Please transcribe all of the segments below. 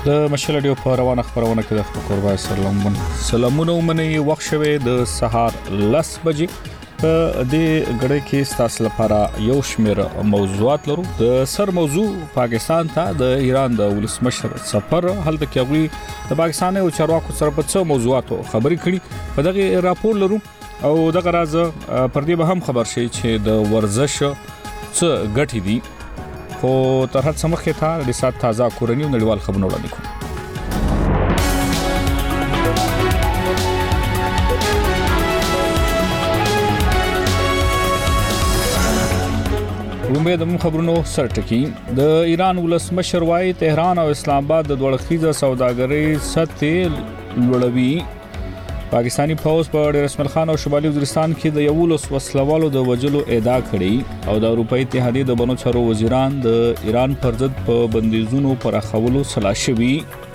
د مشل ډیو په روانه خبرونه کې د قربان سلامونه ومني وخت شوه د سهار 10 بجې په دې غړې کې ستاسو لپاره یو شمېر موضوعات لرو. د سر موضوع پاکستان ته د ایران د ولسمشر سفر، هلته کې غوي د پاکستان او چارواکو سره په څو موضوعاتو خبرې کړي. په دغه راپور لرو او دغه راز پر دې به هم خبر شي چې د ورزش څه ګټې دي. خو تر هڅه مخکې ته د سات تازه کورنی او نړیوال خبرونه وړاندې کوم. رومبه د خبرونو سرټکی. د ایران ولسمشر وايي تهران او اسلام آباد د دوړخیزه سوداګرۍ سطح لوړوي. پاکستانی فوج په ډیرسمل خان او شمالي وزیرستان کې د یولس وسلوالو د وجلو ادعا کړې او د اروپאי اتحادیه د بنو چارو وزیران د ایران پر ضد په بندیزونو پر اخولو سلا شوي.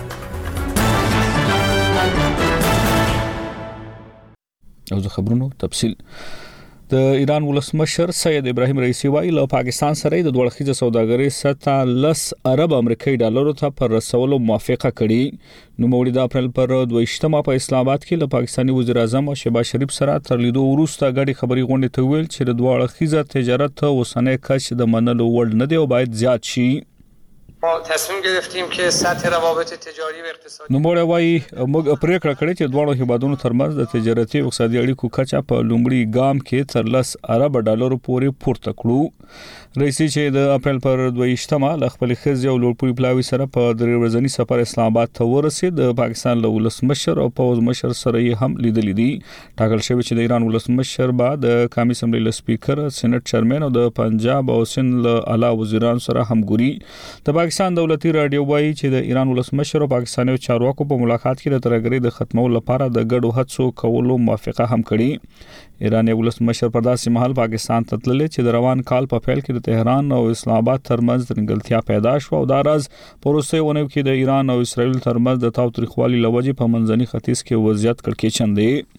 او د خبرونو تفصیل. د ایران ولسمشر سید ابراهیم رئیسی وايي له پاکستان سره د دوړخیزه سوداګرۍ سطح 10 ارب امریکایي ډالرو ته پر رسولو موافقه کړې. نو مولد اپریل پر 22مه په اسلام آباد کې له پاکستانی وزیر اعظم شهباز شریف سره تر لیدو وروسته غړي خبري غونډه ته ویل چې د دوړخیزه تجارت اوسنۍ کچ د منلو وړ نه دی او باید زیات شي. ما تصمیم گرفتیم که سطح روابط تجاری و اقتصادی نوموړی وايي موږ پریکړه کړې چې دواړو هیوادونو ترمنځ د تجارتي او اقتصادي اړیکو کچه په لومړي ګام کې تر 10 ارب ډالرو پورې پورته کړو. رئیس چې د اپریل پر 22مه ل خپل خزي او لوړپوړي پلاوي سره په درې ورځنی سفر اسلام آباد ته ورسید. د پاکستان له ولسمشر او پوز مشر سره یې هم لیدل دي. ټاکل شوی چې د ایران ولسمشر بعد د قومي اسمبلی له سپیکر، سېنات چیرمن او د پنجاب او سند له اعلی وزیرانو سره هم ګوري. د پاکستان دولتي رادیو وايي چې د ایران ولسمشر او پاکستاني چارواکو په ملاقات کې د ترګری د ختمولو لپاره د ګډو هڅو کولو موافقه هم کړې. ایراني ولسمشر په داسې مهال پاکستان ته تللی چې د روان کال په پیل کې د تهران او اسلام آباد ترمنځ ترنګلتیا پیدا شو او دا راز پروسه ونه کې د ایران او اسرائیل ترمنځ د تاوتریخوالي لوجې په منځني ختیځ کې وضعیت کړکېچن دی.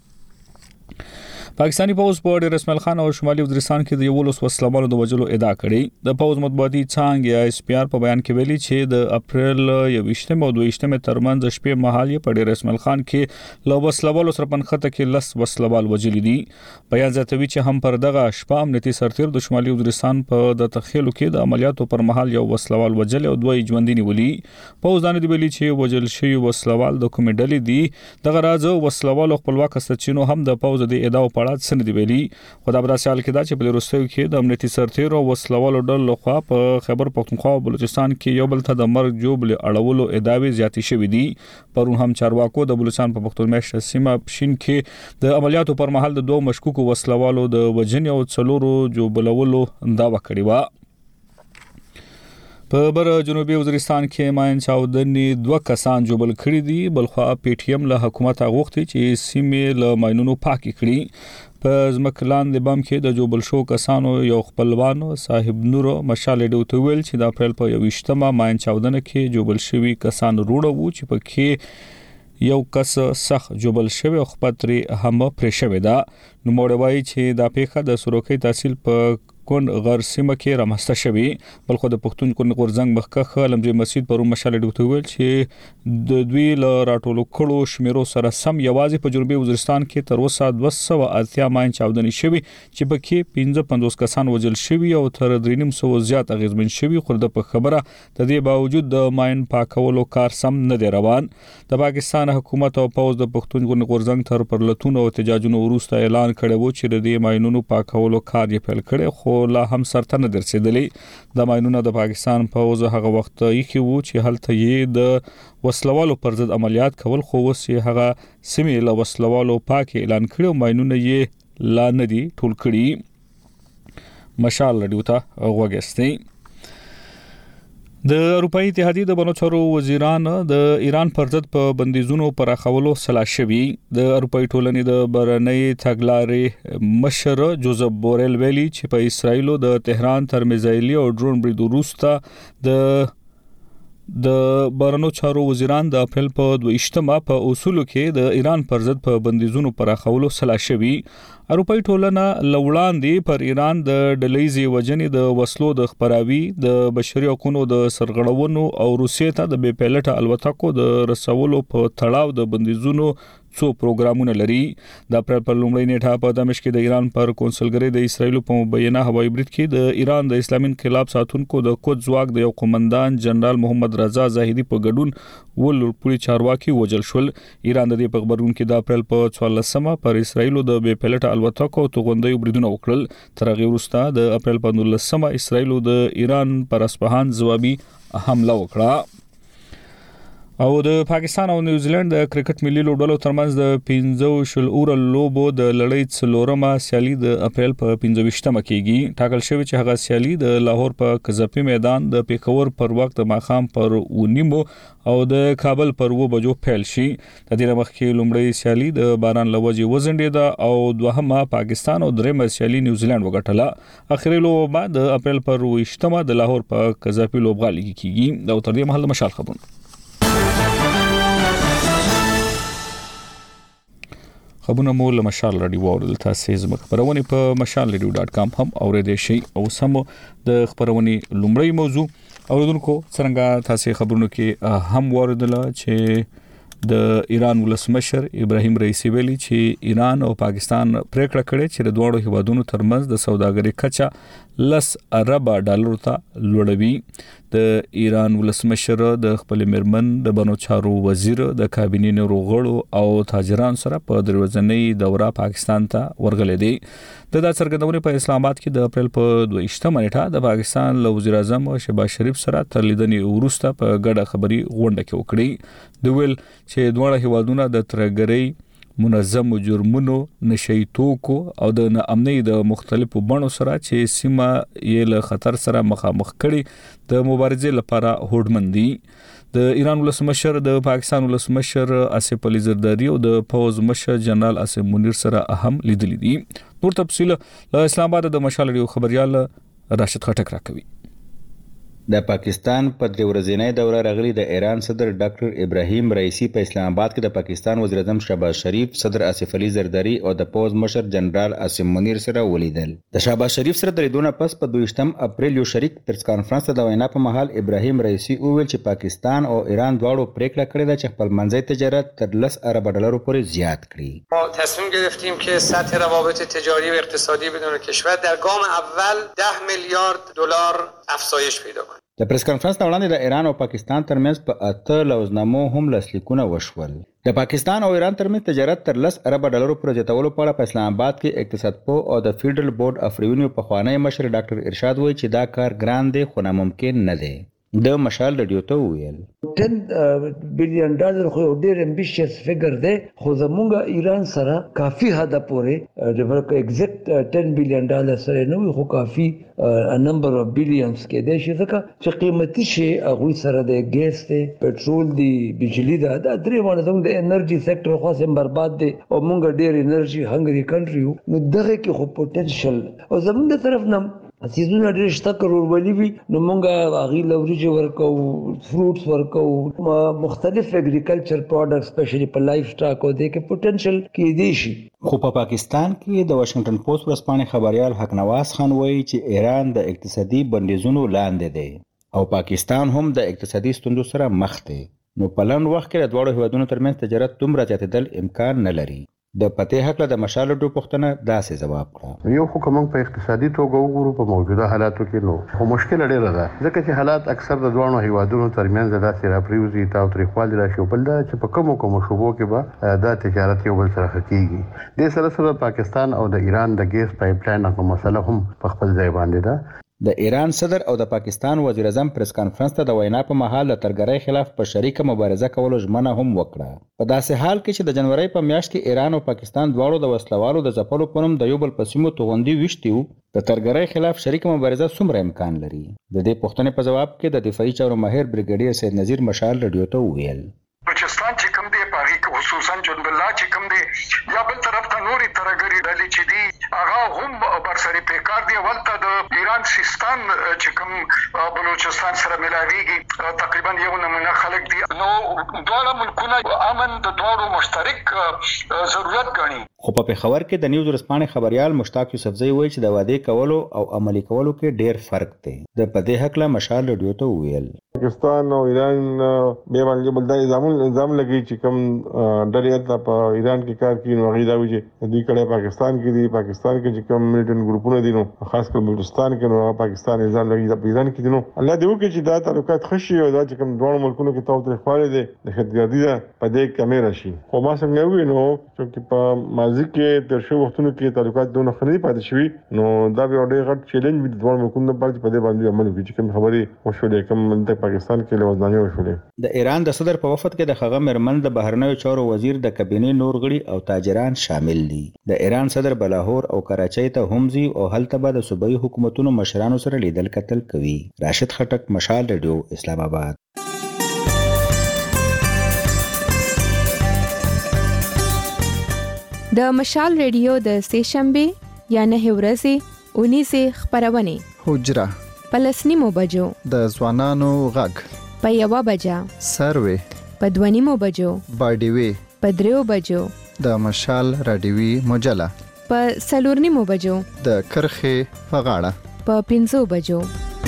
پاکستانی فوج په ډیرسمل خان او شمالي وزیرستان کې د یولس وسلوالو د وجلو ادعا کړې. د فوج مطبوعاتي څانګه یا اس پی آر په بیان کې ویلي چې د اپریل 21 او 22 ترمنځ شپې مهال په ډیرسمل خان کې له وسلوالو سره پنخته کې لس وسلوال وجلي دي. بیان زیاتوي چې هم پر دغه شپه امنیتي سرتیر د شمالي وزیرستان په د تخیلو کې د عملیاتو پر مهال یو وسلوال وجل او دوی ژوندۍ نیولي. فوج دانه دی ویلي چې وجل شوی وسلوال د کومې ډلې دي. دغه راز وسلوال خپلواک سرچینو هم د فوج د ادعا په اړه سند دی ویلي. خو د براسال کې دا چې په روسیو کې د امنیتي سرتیر او وسلوالو ډلو خوا په خیبر پختونخوا او بلوچستان کې یو بل ته د مرګ جوړ اړولو ادعاوې زیاتې شوې دي. پرون هم چارواکو د بلوچستان په پختونخوا سیمه پښین کې د عملیاتو پر مهال د دوه مشکوکو وسلوالو د وجنې او څلورو جوړولو داوا کړې و. په بر جنوبي وزیرستان کې ماین چاودنې 2 کسان جوړل کړي دي. بلخوا پی ټی ایم له حکومت غوښتي چې سیمه له ماینونو پاکي کړي. په ځمکلان د بم کې د جوړل شو کسانو یو خپلوان صاحب نور مشال ډیو ته ویل چې د اپریل په 21مه ماین چاودنه کې جوړل شوی کسان روړو وو چې په کې یو کس سخت جوړل شوی او خپتري هم پرې شوی دا. نو موږ وایي چې دا پیښه د سروکي تحصیل په کون غر سیمه کې رامسته شوی. بلخو د پښتون کون غورزنګ مخکخه لمجي مسجد پرون مشال ډیو ته ویل چې د دوی ل راټولو کړو شمیرو سره سم یوازې په جنوبي وزیرستان کې تر اوسه 280 ماین چاودنې شوی چې په کې 55 کسان وژل شوی او تر 300 زیات اغیزمن شوی. خو د خبره د دې باوجود د ماین پاکولو کار سم نه دی روان. د پاکستان حکومت او پوز د پښتون کون غورزنګ تر پرلتون او احتجاجونو وروسته اعلان کړی و چې د دې ماینونو پاکولو کار یې پیل کړی خو لا هم سرته نه درسیدلی. د ماینونو د پاکستان فوج هغه وخت یې وو چې هلته یې د وسلوالو پر ضد عملیات کول خو اوس یې هغه سیمه له وسلوالو پاک اعلان کړو. ماینونه یې لا نه دي ټول کړي. مشال ډیو ته وګستي. د اروپאי اتحادیه د بنو چارو وزیران د ایران پر ضد په بندیزونو پر اخولو سلا شوي. د اروپאי ټولنې د برنۍ تګلارې مشر جوزف بورل ویلي چې په اسرایل د تهران تر میزایلی او ډرون برید وروسته د د بهرنیو چارو وزیران د اپریل په 28مه په اصولو کې د ایران پر ضد په بندیزونو پراخولو سلا شوي. اروپאי ټولنه لوړاندې پر ایران د ډلېزي وجنې د وسلو د خبراوي د بشري حقوقو د سرغړونو او روسیې ته د بې پیلټه الوتکو د رسولو په تړاو د بندیزونو څو پروګرامونه لري. د اپریل پر لومړۍ نیټه په دمشق کې د ایران پر کونسلګرۍ د اسرایل په مبینه هوایي برید کې د ایران د اسلامي انقلاب ساتونکو د قدس ځواک د یو قومندان جنرال محمد رضا زاهدي په ګډون ولورپوري چارواکي وژل شول. ایران د دې په خبرون کې د اپریل په 14مه پر اسرایل د بې پیلټه الوتکو توغندۍ بریدونه وکړل. تر هغه وروسته د اپریل په 19مه اسرایل د ایران پر اصفهان ځوابي حمله وکړه. او د پاکستان او نیوزیلند د کرکټ ملي لوبډلو ترمنځ د 15 اور لوبو د لړۍ څلورمه سیالي د اپریل په 25مه کېږي. ټاکل شوی چې هغه سیالي د لاهور په قذافي میدان د پیښور پر وخت د ماښام پر 9 او د کابل پر 2 بجو پیل شي. د دې مخکې لومړی سیالي د باران لوجي وزنډیده او دوهمه پاکستان او درېمه سیالي نیوزیلند وګټله. اخیری لوبه د اپریل پر 20مه د لاهور په قذافي لوبغالي کې کېږي. دا تر دې مهال مشال خبرونه خبرونه مو له مشال رادیو ورل تاسو زموږ خبرونه په mashalradio.com هم اوریدئ شئ. او سم د خبرونه لومړی موضوع اوریدونکو څنګه تاسو خبرونه کې هم وردل چې د ایران ولسمشر ابراهیم رئیسی ویلي چې ایران او پاکستان پریکړه کړې چې د دوه هیوادونو ترمنځ د سوداګرۍ کچه $10 ارب ته لوړوي. د ایران ولسمشر د خپل مرمن د بنو چارو وزیر د کابینې نورو غړو او تاجران سره په دروازنۍ دوره پاکستان ته ورغلې دي. د څرګندونې په اسلام آباد کې د اپریل په 22مه نیټه د پاکستان له وزیر اعظم شهباز شریف سره تر لیدنې وروسته په ګډه خبري غونډه کې وکړي. د ویل چې دوه هیوادونه د ترګرۍ منظم جرمونو نشئی توکو او د ناامنۍ د مختلفو بڼو سره چې سیمه یې له خطر سره مخامخ کړي د مبارزې لپاره هوډمن دي. د ایران ولسمشر د پاکستان ولسمشر آصف علي زرداری او د پوز مشر جنرال آصف منیر سره اهم لیدلې دي. نور تفصیل له اسلام آباد د مشال رادیو خبريال راشد خټک راکوي. د پاکستان په درې ورځنۍ دوره راغلي د ایران صدر ډاکټر ابراهیم رئیسی په اسلام آباد کې د پاکستان وزیر اعظم شهباز شریف، صدر آصف علي زرداری او د پوز مشر جنرال آصف منیر سره ولیدل. د شهباز شریف سره د لیدونه پس په 22 اپریل یو شریک پریس کانفرنس ته د وینا په مهال ابراهیم رئیسی وویل چې پاکستان او ایران دواړو پریکړه کړې ده چې خپل منځي تجارت تر $10 ارب پورې زیات کړي. ما تصمیم گرفتیم که سطح روابط تجاری و اقتصادی بدون کشور در گام اول $10 میلیارد افزایش پیدا کنه. د پریس کانفرنس نه وړاندې د ایران او پاکستان ترمنځ په 8 لوزنامو هم لاسلیکونه وشول. د پاکستان او ایران ترمنځ تجارت تر $10 ارب پورې زیاتولو په اړه په اسلام آباد کې اقتصاد پوه او د فیډرل بورډ اف ریونیو پخوانی مشر ډاکټر ارشاد وایي چې دا کار ګران دی خو ناممکن نه دی. د مشال رادیو ته ویل $10 بلین خو ډیر امبیشس فګر دی خو زمونږ ایران سره کافي حد پورې د ایگزیکټ $10 بلین سره نو خو کافي نمبر اف بلینز کې دی چې قیمتي شي هغه سره د ګیس دی، پټرول دی، بجلی دا درې باندې زموږ د انرژي سېکټر خو سم برباد دی او مونږ ډیر انرژي هنګري کنټری نو دغه کې خو پوتنشل او زموږ د طرف نه سیزونه ډېر شته کرور ولی وي نو مونږه هغه لوريج ورکو، فروټس ورکو، مختلف اګریکلچر پروډکټس سپیشلی په لایف سټاک او د کې پوتنشل کې دي شي. خو په پاکستان کې د واشنگټن پوسټ ورځپاڼې خبريال حق نواز خان وایي چې ایران د اقتصادي بندیزونو لاندې دی او پاکستان هم د اقتصادي ستونزو سره مخ دی. نو په لنډ وخت کې د دوه هیوادونو ترمنځ تجارت دومره زیاتېدل امکان نه لري. د پته حق له د مشال ډو پښتنه داسې جواب کړ. یو حکومت په اقتصادي توګه وګورو په موجوده حالاتو کې نو خو مشکل ډېر ده ځکه چې حالات اکثر د دوه هیوادونو ترمنځ داسې راپریوزي تا او تاریخوالي راشي بل دا چې په کوم شوبو کې به دا تجارت یو بل سره کیږي. د سره پاکستان او د ایران د ګیس پایپ لاین په مسله هم په خپل ځای باندې ده. د ایران صدر او د پاکستان وزیر اعظم پریس کانفرنس ته د وینا په مهال د ترګرۍ خلاف په شریکه مبارزه کولو ژمنه هم وکړه. په داسې حال کې چې د جنوري په میاشت کې ایران او پاکستان دواړو د وسلوالو د ځپلو په نوم د یو بل په سیمو توغندي وشتیو، د ترګرۍ خلاف شریکه مبارزه څومره امکان لري؟ د دې پوښتنې په جواب کې د دفاعي چارو ماهر بریګیډیر سید نذیر مشال رادیو ته وویل بلوچستان چې کوم دی په هغه کې خصوصا جنوب الله چې چې کوم دی یا بل طرف ته نوري ترګری ډلې چې دي هغه هم برسري پیکار دی ولته د ایران سیستان چې کوم بلوچستان سره ملاويږي تقریبا یو نمونه خلک دي نو دواړه ملکونه امن د دوه مشترک ضرورت ګڼي. خو په خبر کې د نیوز ورسپانې خبريال مشتاق یوسفزئی وایي چې د وعده کولو او عملي کولو کې ډېر فرق دی. د پدې حق له مشال رادیو ته ویل پاکستان او ایران به باندې بل د الزام لګي چې کوم ډلې په ایران کې کار کوي نو هغه دا وایي چې دوی کله پاکستان کې دي پاکستان کې چې کوم ملیټن ګروپونه دي نو خاص کر بلوچستان کې نو پاکستان الزام لګي د ایران کې دي نو الله دې وکړي چې دا تعلقات خشي او دا چې کوم دوه ملکونو کې تاوتریخوالی دي د خدګردي ده په دې کمې راشي. خو ما څنګه وی نو چې په ماضي کې تر شو وختونو کې تعلقات دونه خنري پاتې شوي نو دا به ډېر غټ چیلنج وي د دوه ملکونو لپاره په دې باندې عمل وکړي چې کوم خبرې وشولې کوم د پاکستان کې لوازمانه وشولې. د ایران د صدر په وفد کې د خغه مرمن د بهرنیو چارو وزیر د کابینې نور غړي او تاجران شامل دي. د ایران صدر بلاهور او کراچۍ ته همزي او هلته به د صوبایي حکومتونو مشرانو سره لیدل کتل کوي. راشد خټک، مشال رادیو، اسلام آباد. د مشال رادیو د سهشنبه یا 9 ورځې 19 خبرونه حجره پلسنیمو بجو د ځوانانو غږ په 1 بجه سروي په 2 بجو باډیوي په 3 بجو د مشال رادیوي مجله په 4 بجو د کرخه په غاړه په 5 بجو.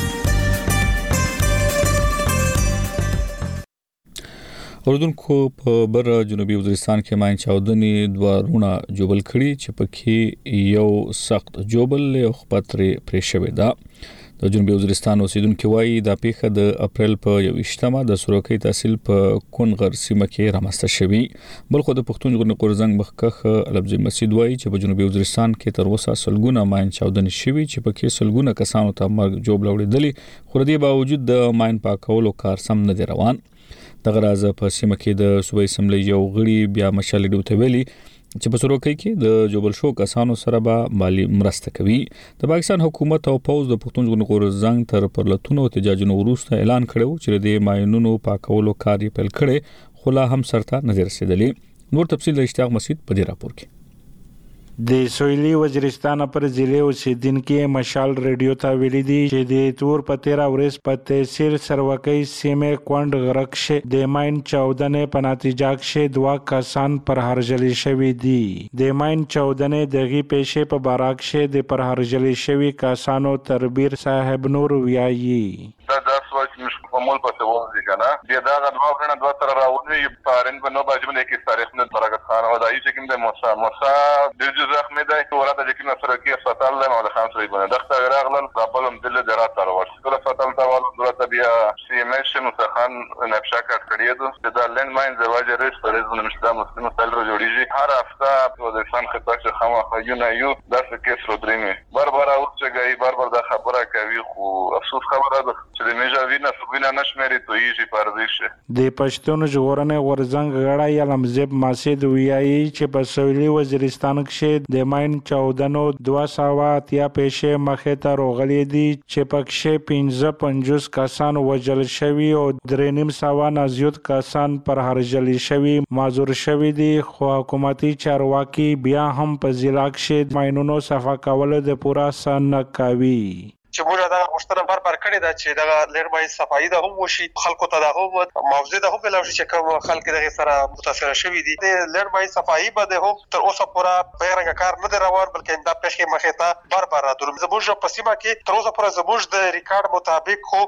اردوونکو په بر جنوبي وزیرستان کې ماین چاودنې دوه رونه جوبل کړي چې پکې یو سخت جوبل له خپترې پرې شوې ده. د جنوبي وزیرستان اوسیدونکو وایي د پیښه د اپریل په 28مه د سروکي تحصیل په کونغر سیمه کې رامسته شوی. بلخو د پښتون ژغورنې قرزنګ مخکخ البزي مسجد وایي چې په جنوبي وزیرستان کې تر اوسه سلګونه ماین چاودنې شوي چې پکې سلګونه کسانو ته مرګ جوبل وړي. خو د دې باوجود د ماین پاکولو کار سم نه دی روان. دغه راز په سیمه کې د صوبایي اسمبلی یو غړي بیا مشال رادیو ته ویلي چې په سروکي کې د جوبل شو کسانو سره به مالی مرسته کوي. د پاکستان حکومت او پوز د پښتون ژغورنې قرزنګ تر پرلتونو احتجاجونو وروسته اعلان کړو چې د ماینونو پاکولو کار یې پیل کړي خو لا هم سرته نه رسیدلی. نور تفصیل د اشتیاق مسجد په دې راپور کې. د سویلي وزیرستان پر ضلع اوسیدونکو مشال رادیو ته ویلي دي چې د تور په 13 ورځ په تحصیل سروکي سیمه کوند غرقشه د ماین چاودنې په نتیجه کې 2 کسان پر هرجلی شوي دي. د ماین چاودنې دغه پیښې په باراکشه د پر هرجلی شوي کسانو تربیر صاحب نور ویایي دا سوچ مش معمول پته وځي کنه بیا دا غواړم دوه تر راوځي پارن په نو باجم نه کې تاریخ نه برکت خان او دایي چې کوم د موسی د زخمه ده ورته چې کوم سره کې فتال له مال خان سره باندې دغه غراغلن رابلم دل درات تر ورس کله فتال دا ول درته بیا سی ام اس مسخان نقشه کړی ده د لند ماین زواج ریس پرېزونه مشته مسلمان سره جوړیږي هر هفته د انسان خطا چې خامخا یو دا څه کې سره درینه بار او چې بار دا خبره کوي خو افسوس خبره ده چې د میجاوینه سوینه نشمري تویږي پردیشه. د پښتون ژغورنې غورځنګ غړی علمزب مسجد ویایي چې په سویلي وزیرستان کې د ماین چاودنو 280 پیښې مخې ته راغلي دي چې پکې 55 کسان وژل شوي او 3.5 نه زیات کسان پر هرجلی شوي معذور شوي دي. خو حکومتي چارواکي بیا هم په ضلع کې ماینونو صفا کول د پورا سن کوي. چې موږ دا غوښتنه بار کړې ده چې دا لړمای صفایي ده هم وشي خلکو ته دا هم موضوع ده هم بلل شي چې کوم خلک دغه سره متاثر شوي دي. د لړمای صفایي به ده هم تر اوسه پورا بیرنګ کار نه دی روان بلکې دا پېښې مخې ته بار راځي. زموږ په سیمه کې تر اوسه پورا زموږ د ریکارډ مطابق خو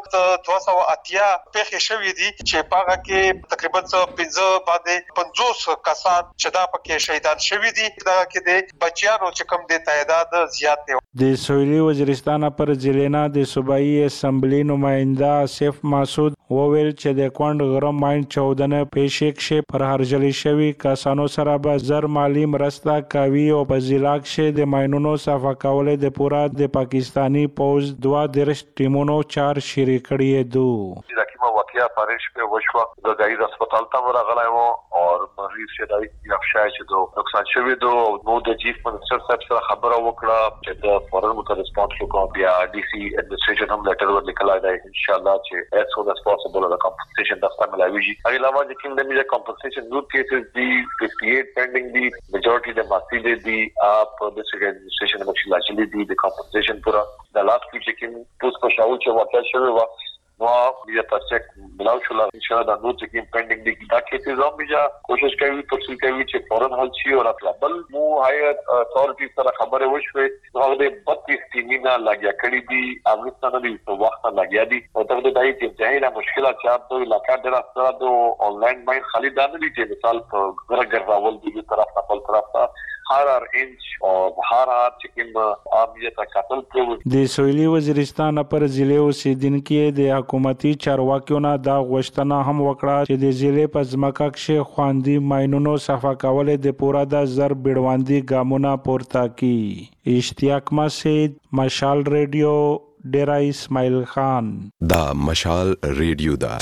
280 پېښې شوي دي چې پاغه کې تقریبا 15 باندې 50 کسان چې دا پکې شهیدان شوي دي. دا کې د بچیانو چې کوم د تعداد زیات دی. د سویلي وزیرستان پر ضلع د صوبایي اسمبلی نماینده آصف مسعود وویل چې د کوند غره ماین چاودنې پیښې کې پر هرجلی شوي کسانو سره به زر مالی مرسته کوي او په ضلع کې د ماینونو صفا کول د پورا د پاکستانی پوز 2 ټیمونو 4 شریک کړي دي. واقعیا پاریش په وشو د ځای هسپتال ته ورغلی وو اور مریض چې دای یافشای چې دو نقصان شوی دو نو د چیف منسٹر صاحب سره خبره وکړه چې د فورن مت ریسپانس وکړو بیا D C ایڈمنسٹریشن هم لیټر ورلیکلای دی ان شاء الله چې as soon as possible the compensation دغه ملاوي شي علاوه د کوم د میجر compensation root cases دی 58 pending دی majority د ماسي دی اپ د ډیسټریکټ ایڈمنسٹریشن مخکې لاچلي دی د compensation پورا د لاست کې کوم پوس کو شاو چې واقع شوی و نو بیا تاسو بلاو شو ان شاء الله د نو چې کوم pending دی دا کیسز هم بیا کوشش کوي تفصیل کوي چې فورن حل شي او بل مو هایر اتھارټی سره خبره وشوي نو د 32 ټیمونه لګیا کړی دي افغانستان دی په وخت لګیا دي او دا د دای چې ځای له مشکلات چې د علاقې دراسته د آنلاین ماین خالي دانه دي چې مثال په ګرځاول دي طرف خپل طرف ته هر انچ او هر چې کوم عامیت قتل کوي د سویلي وزیرستان پر ضلع اوسیدونکو د حکومتي چارواکیو نه دا غوښتنه هم وکړه چې د ضلع په ځمکه کې خواندي ماینونو صفا کول د پورا د زر بیړواندي ګامونه پورته کی اشتیاق مسجد مشال ریډیو ډیرا اسماعیل خان دا مشال ریډیو دا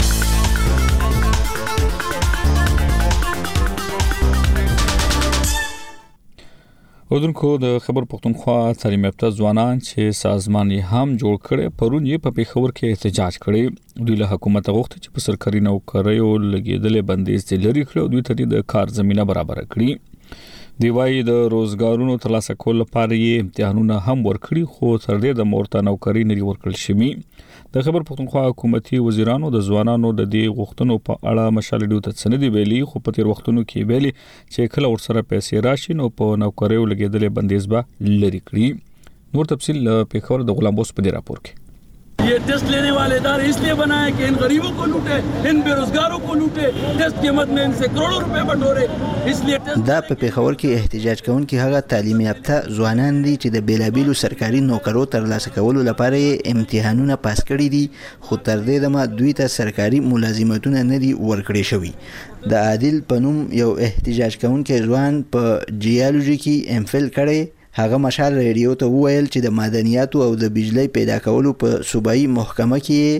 اردوونکو د خبر پښتونخوا تعلیم یافته ځوانان چې سازمان یې هم جوړ کړي پرون یې په پیښور کې احتجاج کړي دوی له حکومت غوښتي چې په سرکاري نوکریو لګیدلې بندیز لري کړي او دوی ته د کار زمينه برابر کړي دی وايي د روزګارونو ترلاسه کول لپاره یې امتحانونه هم ورکړي خو تر دې د مورته نوکری نه ورکړل شوی د خبر پښتونخوا حکومتي وزیرانو د ځوانانو د دې غوښتنو په اړه مشالډو ته سندې ویلي خو په تیر وختونو کې ویلي چې کله ورسره پیسې راشي نو په نوکریو لګیدلې بندیز به لري کړي نور تفصیل په خبر د غلام بوس په دې راپور کې ये टेस्ट लेने वाले इदारे इसलिए बनाए कि इन गरीबों को लूटे इन बेरोजगारों को लूटे टेस्ट की मद में इनसे करोड़ों रुपए बटोरे इसलिए دا په پیښور کې احتجاج کوونکي هغه تعلیم یافته ځوانان دي چې د بیلابیلو سرکاري نوکرو ترلاسه کولو لپاره امتحانونه پاس کړي دي خو تر دې دمه دوی ته سرکاري ملازمتونه نه دي ورکړي شوی د عادل پنوم یو احتجاج کوونکی ځوان په جیالوجي کې ام فل کړي هغه مشال ریډیو ته وویل چې د معدنیاتو او د بجلی پیدا کولو په صوبایي محکمه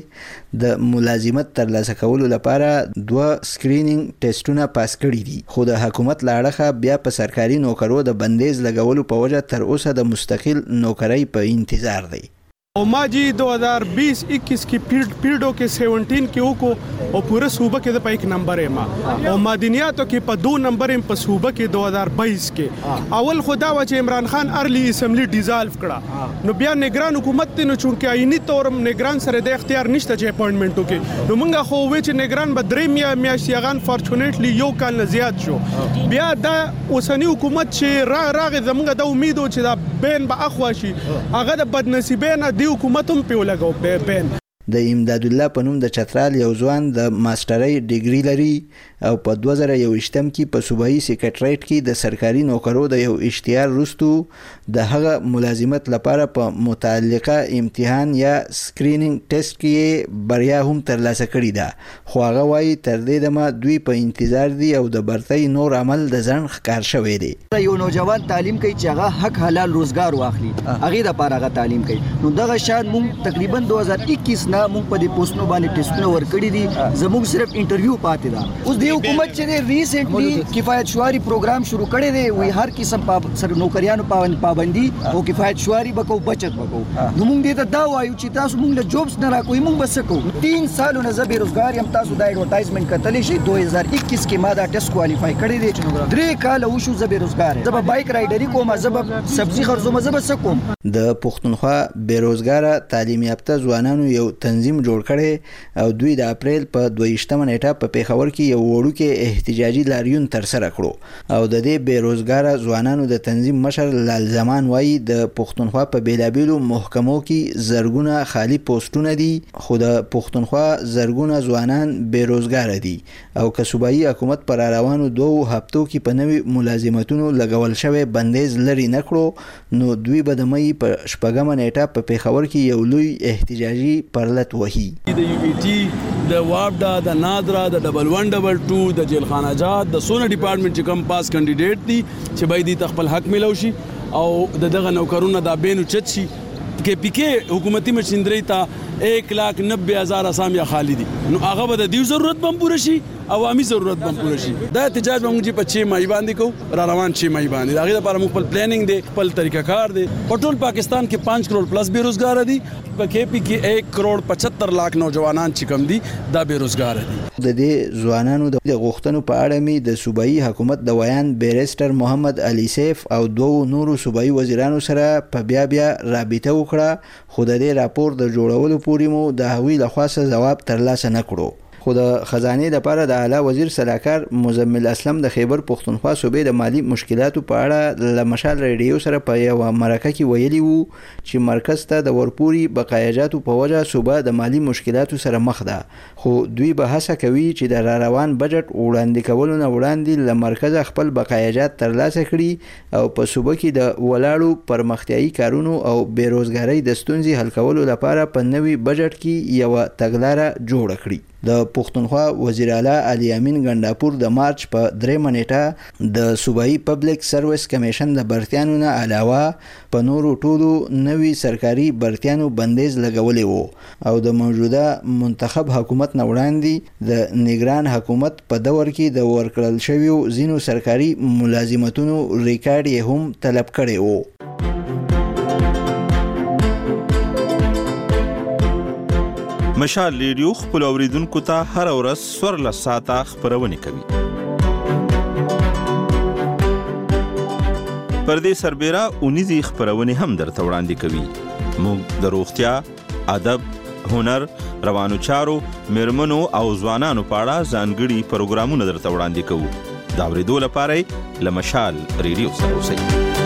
کې د ملازمت ترلاسه کولو لپاره 2 سکرینینګ ټیسټونه پاس کړي دي خو د حکومت لاړه بیا په سرکاري نوکرو د بندیز لګولو په وجه تر اوسه د مستقل نوکرۍ په انتظار دی और माँ जी 2020-21 की पीरियडों के 17 के को और पूरे सूबे के पे 1 नंबर है माँ और मादनियातों के पर 2 नंबर है पर सूबे के 2022 के अवल खुदा वजह Imran Khan early assembly dissolve करा नो बिया निगरान हुकूमत ने चूंकि आईनी तौर निगरान सर दे इख्तियार निश्ता जे अपॉइंटमेंटों के नो मंगा खो वेच निगरान बदरे मिया सियागान फॉर्चुनेटली यो काल ज़ियाद शो बिया दा उसनी हुकूमत चे राग जमंगा दा उम्मीद हो चे दा बेन बा अखवाशी अगर दा बदनसीबेन حکومت هم په لګاو بین د امداد الله په نوم د چترال یو ځوان د ماسترۍ ډیګري لري او په 2021 کې په صوبایي سیکریټریټ کې د سرکاري نوکرو د یو اشتهار وروستو د هغه ملازمت لپاره په متعلقه امتحان یا سکرینینګ ټیسټ کې بریا هم ترلاسه کړې ده خو هغه وايي تر دې دمه دوی په انتظار دي او د برتۍ نور عمل د ځان ښکار شوی دی یو نوجوان تعلیم کوي چې هغه حق حلال روزګار واخلي هغه د پاره هغه تعلیم کوي نو دغه شان مونږ تقریبا 2021 نه مونږ په دې پوسټونو باندې ټیسټونه ورکړي دي زموږ صرف انټرویو پاتې ده اوس د حکومت چې ریسنټلی کفایت شواري پروګرام شروع کړی دی وی هر قسم سر نوکریانو پابندي او کفایت شواري بکو بچت بکو نو مونږ دې ته دا وایو چې تاسو مونږ له جوبس نه راکوي مونږ بس کو 3 سالونه زه بیروزګار یم تاسو دا ایډورټایزمنت کتلی شي 2021 کې ما دا ټیسټ کوالیفای کړی دی 3 کال وشو زه بیروزګار یم زه بایک رایډري کوم زه سبزي خرڅوم زه بس کوم د پښتونخوا بیروزګار تعلیم یافته ځوانانو یو تنظیم جوړ کړي او دوی د اپریل په 22 نیټه په پیښور کې یو وړوکی احتجاجي لاریون تر سره کړو او د دې بیروزګار ځوانانو د تنظیم مشر لال زمان وایي د پښتونخوا په بیلابیلو محکمو کې زرګونه خالی پوسټونه دي خو د پښتونخوا زرګونه ځوانان بیروزګار دي او که صوبایي حکومت پر روانو 2 هفتو کې په نوي ملازمتونو لګول شوی بندیز لري نکړو نو دوی به د مې په شپږمه نیټه په پیښور کې یو لوی احتجاجي پرلط وهي د یو ای ټي د وابډا د نادرا د 1122 د جیل خانه جات د سونه ډپارټمنټ چې کم پاس کینډیډیټ دي چې باید د خپل حق ملو شي او دغه نوکرونه د بینو چت شي کې پی کې حکومتي مشندري ته 1,90,000 اسامي خالی دي نو هغه به د دې ضرورت بم پوره شي عوامي ضرورت بم پوره شي دا احتجاج موږ په 6 مای باندې کو را روان 6 مای باندې هغه لپاره موږ خپل پلانینګ دی خپل طریقہ کار دی په ټول پاکستان کې 5 کروڑ پلس بیروزګار دي په کې پی کې 1 کروڑ 75 لک نوجوانان چې کم دي دا بیروزګار دي د دې ځوانانو د غوښتنو په اړه می د صوبایي حکومت د ویان بیرستر محمد علي سیف او دوه نورو صوبایي وزیرانو سره په بیا رابطه وکړه خو د دې راپور د جوړولو پورې مو د هغوی لخوا ځواب ترلاسه نه کړو خو د خزانه لپاره د اعلی وزیر سلاکار مزمل اسلم د خیبر پختونخوا صوبې د مالی مشکلاتو په اړه د مشال ریډیو سره په یو مرکه کې ویلي وو چې مرکز ته د ورپوري بقایاجاتو په وجه صوبه د مالی مشکلاتو سره مخ ده خو دوی به هڅه کوي چې د روان بجټ وړاندې کولو نه وړاندې له مرکز خپل بقایاجات ترلاسه کړي او په صوبه کې د ولاړو پرمختیايي کارونو او بیروزګاری د ستونزې حل کولو لپاره په نوي بجټ کې یو تګلاره جوړ کړي د پښتونخوا وزیر اعلی علي امین ګنداپور د مارچ په 3 نیټه د صوبایي پبلک سرویس کمیشن د برتیانو نه علاوه په نورو ټولو نوي سرکاري برتیانو بندیز لګولې وو او د موجوده منتخب حکومت نه وړاندې د نگران حکومت په دور کې د ورکړل شویو ځینو سرکاري ملازمتونو ریکارډ یې هم طلب کړی وو مشال ریډیو خپل اوریدونکو ته هر ورځ 14 ساعته خبرونه کوي پر دې سربېره اونیزي خبرونه هم درته وړاندې کوي موږ د روغتیا ادب هنر روانو چارو مرمنو او ځوانانو په اړه ځانګړي پروګرامونه درته وړاندې کوو دا اوریدو لپاره لمشال ریډیو سره اوسئ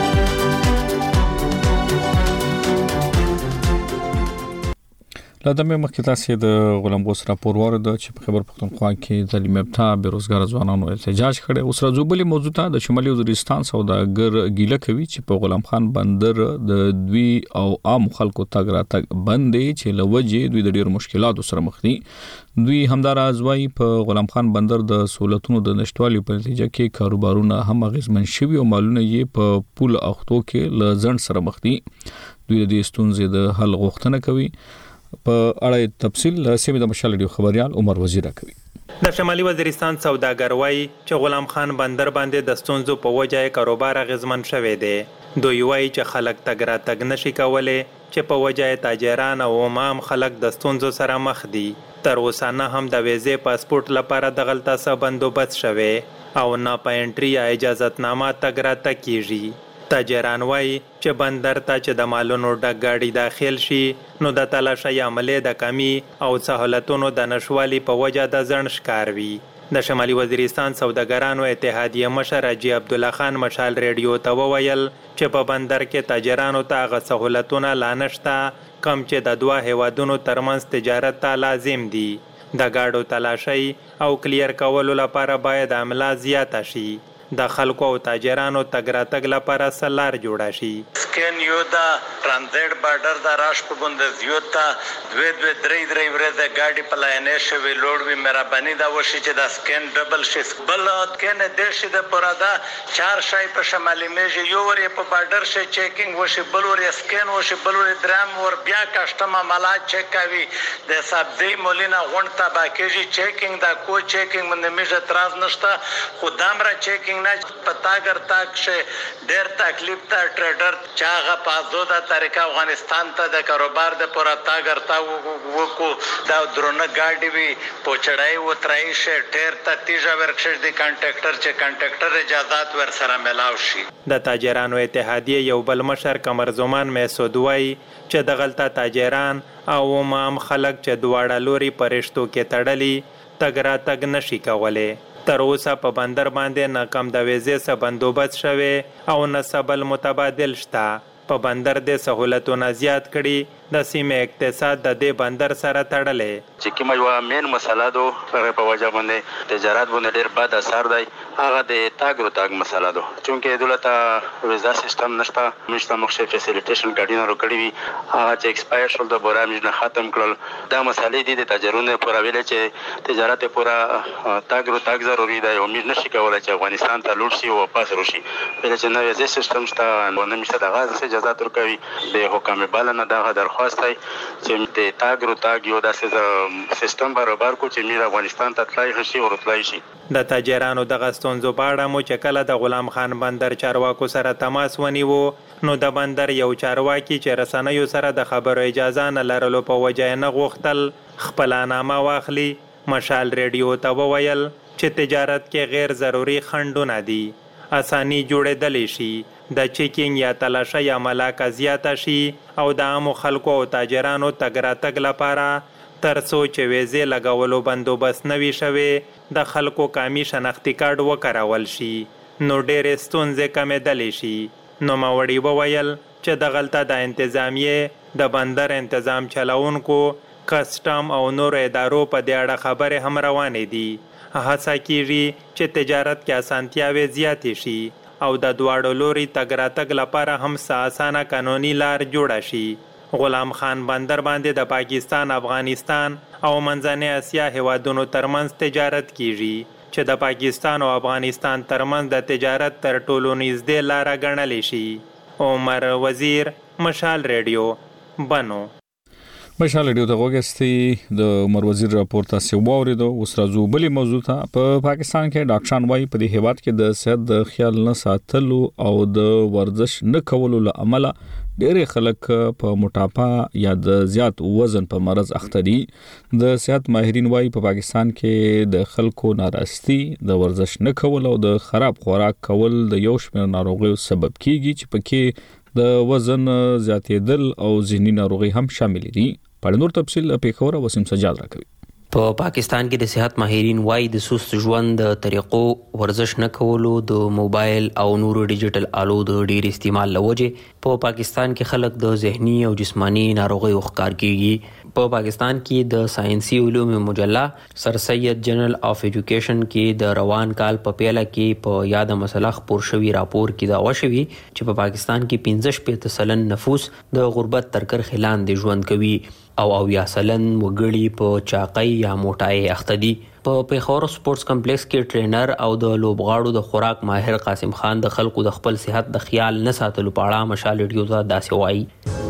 لدمه مخکې تاسو د غلام بوس راپور ورد چې په خبر پښتونخوا کې تعلیم یافته بیروزګار ځوانانو احتجاج کړي اوس راځو بلې موضوع ته د شمالي وزیرستان سوداګر ګیله کوي چې په غلام خان بندر د دوی او عام خلکو تګ راتګ بندې چې لوجه دوی د ډېر مشکلاتو سره مخ دي دوی همداراز وايي په غلام خان بندر د سہولتونو د نشټوالي په نتیجه کې کاروبارونه هم اغیزمن شوي او مالونه یې په پول اختو کې لزړ سره مخ دي دوی د ستونزې د حل غوښتنه کوي په اړه تفصیل سیمه د مشال ریډیو خبريال عمر وزیر کوي د شمالي وزیرستان سوداګر وایي چې غلام خان بندر باندې د ستونزو په وجه کاروبار غزمن شوی دی دوی وایي چې خلک تګ راتګ نشي کولای چې په وجه تاجران او عام خلک د ستونزو سره مخ دي تر اوسه نه هم د ویزې پاسپورت لپاره د غلطه څه بندوبست شوی او نه په انټري یا اجازهتنامه تګ راتګ کیږي تاجران وایي چې بندر ته چې د مالونو ډک ګاډي داخل شي نو د تلاشۍ عملې د کمی او سہولتونو د نشوالي په وجه د ځنډ ښکار وي د شمالي وزیرستان سوداګرانو اتحادیه مشر حاجي عبد الله خان مشال ریډیو ته وویل چې په بندر کې تاجرانو ته هغه سہولتونه لا نشته کم چې د دوه هیوادونو ترمنځ تجارت ته لازم دي د گاډو تلاشۍ او کلیر کولو لپاره باید عمله زیاته شي د خلکو او تاجرانو تګ راتګ لپاره سلار جوړه شي سکین یو دا ترانزیت بارډر دا راش په بندز یو تا دوه درې ورځې ګاډي په لاینې شوی لوړ وی مهرباني دا وشي چې دا سکین ډبل شي بل کنه د شي د پرادا 4 شای په شمالي میج یو ور په بارډر شي چیکینګ وشي بل ور سکین وشي بل ور درام ور بیا کسٹم عملات چیک کوي د سبزی مولینا غون تا باکیږي چیکینګ دا کو چیکینګ باندې میج اعتراض نشته خدامره چیکینګ نه پتا ګرځاک شه ډېر تکلیف ته ټریډر چاغه پازو دا طریقه افغانستان ته د کاروبار د پورا تا ګرتا وکو دا درونه گاډي وی پوچړای و ترای شه ډېر ته تیجا ورکشش دی کانټریکټر چې کانټریکټر اجازهات ور سره ملاو شي د تاجرانو اتحادیه یو بل مشر قمر زمان مسعود وای چې د غلطه تاجران او عام خلک چې دواړه لوري پرشتو کې تړلي تګ راتګ نشي کولای تر اوسه په بندر باندې نه کم د ویزې څخه بندوبست شوی او نه سبل متبادل شته په بندر د سہولتونو زیات کړي د سیمه اقتصاد د دې بندر سره تړلې چې کومه یو مین مسله ده په وجه باندې تجارت باندې ډېر بد اثر دی هغه د تاګ مسله ده چونکه دولت ویزا سیستم نشته مشته مخشه فیسیلیټیشن کارډینه ورکړي وي هغه چې ایکسپایر شول د بورا مجنه ختم کړل دا مسلې دي د تاجرونو پر ویل چې تجارت پورا تاګ ضروري دی او موږ نشي کولای چې افغانستان ته لوټ شي او واپس راشي بل چې نو ویزا سیستم شته نو نشته دغه اجازه ورکوي د حکومت بل نه دغه درخواست دی چې د تاګ روتاګ یو داسې سیستم برابر کو چې میر افغانستان ته تلای شي او تلای شي. د تاجرانو دغه ستونزو په اړه مو چې کله د غلام خان بندر چارواکو سره تماس ونیو نو د بندر یو چارواکي چې رسنیو سره د خبرو اجازه نه لرلو په وجه نه غوښتل خپله نامه واخلي. مشال ریډیو ته وویل چې تجارت کې غیر ضروري خنډونه دي، اسانی جوړېدلی شي، د چیکینګ یا تلاشۍ عمله زیاته شي او د عامو خلکو او تاجرانو تګ راتګ لپاره تر څو چې ویزې لګولو بندوبست نه وي شوی د خلکو کامي شناختي کارت وکارول شي نو ډېرې ستونزې کمېدلی شي. نوموړي وویل چې دغلته د انتظامیې د بندر انتظام چلونکو کسټم او نور ادارو په دې اړه خبرې هم روانې دي. هڅه کیږي چې تجارت کې اسانتیاوې زیاتې شي او د دواړو لوري تګ راتګ لپاره هم څه اسانه قانوني لار جوړه شي. غلام خان بندر باندې د پاکستان، افغانستان او منځنۍ اسیا هیوادونو ترمنځ تجارت کیږي چې د پاکستان او افغانستان ترمنځ د تجارت تر ټولو نږدې لاره ګڼلی شي. عمر وزیر، مشال ریډیو، بنو. مشال ریډیو ته وګورئ د عمر وزیر راپور تاسو واوریدو. اوس راځو بلې موضوع ته. په پاکستان کې ډاکټران وايي په دې هیواد کې د صحت د خیال نه ساتلو او د ورزش نه کولو له امله ډېر خلک په موټاپا یا د زیات وزن په مرض اخته دي. د صحت ماهرین وايي په پاکستان کې د خلکو ناراستي د ورزش نه کول او د خراب خوراک کول د یو شمېر ناروغیو سبب کیږي چې پکې د وزن زیاتېدل او ذهني ناروغي هم شامل دي. په نور تفصیل پیښور وسیم سجاد راکوي. په پاکستان کې د صحت ماهرین وايي د سست ژوند د طریقو، ورزش نه کولو، د موبایل او نورو ډیجیټل آلو د ډیر استعمال لوجه په پاکستان کې خلک د ذهني او جسمانی ناروغیو ښکار کیږي. په پاکستان کې د ساينسي علوم مجله سر سید جنرل اف ایجوکیشن کې د روان کال په پیله کې په یاد مسله خبر شوی راپور کې دا وشوي چې په پاکستان کې 15% نفوس د غربت تر کرښې لاندې ژوند کوي او 80% وګړي په چاقۍ یا موټای اخته دي. په پیښور سپورتس کمپلیکس کې ټرینر او د لوبغاړو د خوراک ماهر قاسم خان د خلکو د خپل صحت د خیال نه ساتلو په اړه مشال ریډیو ته داسې وایي.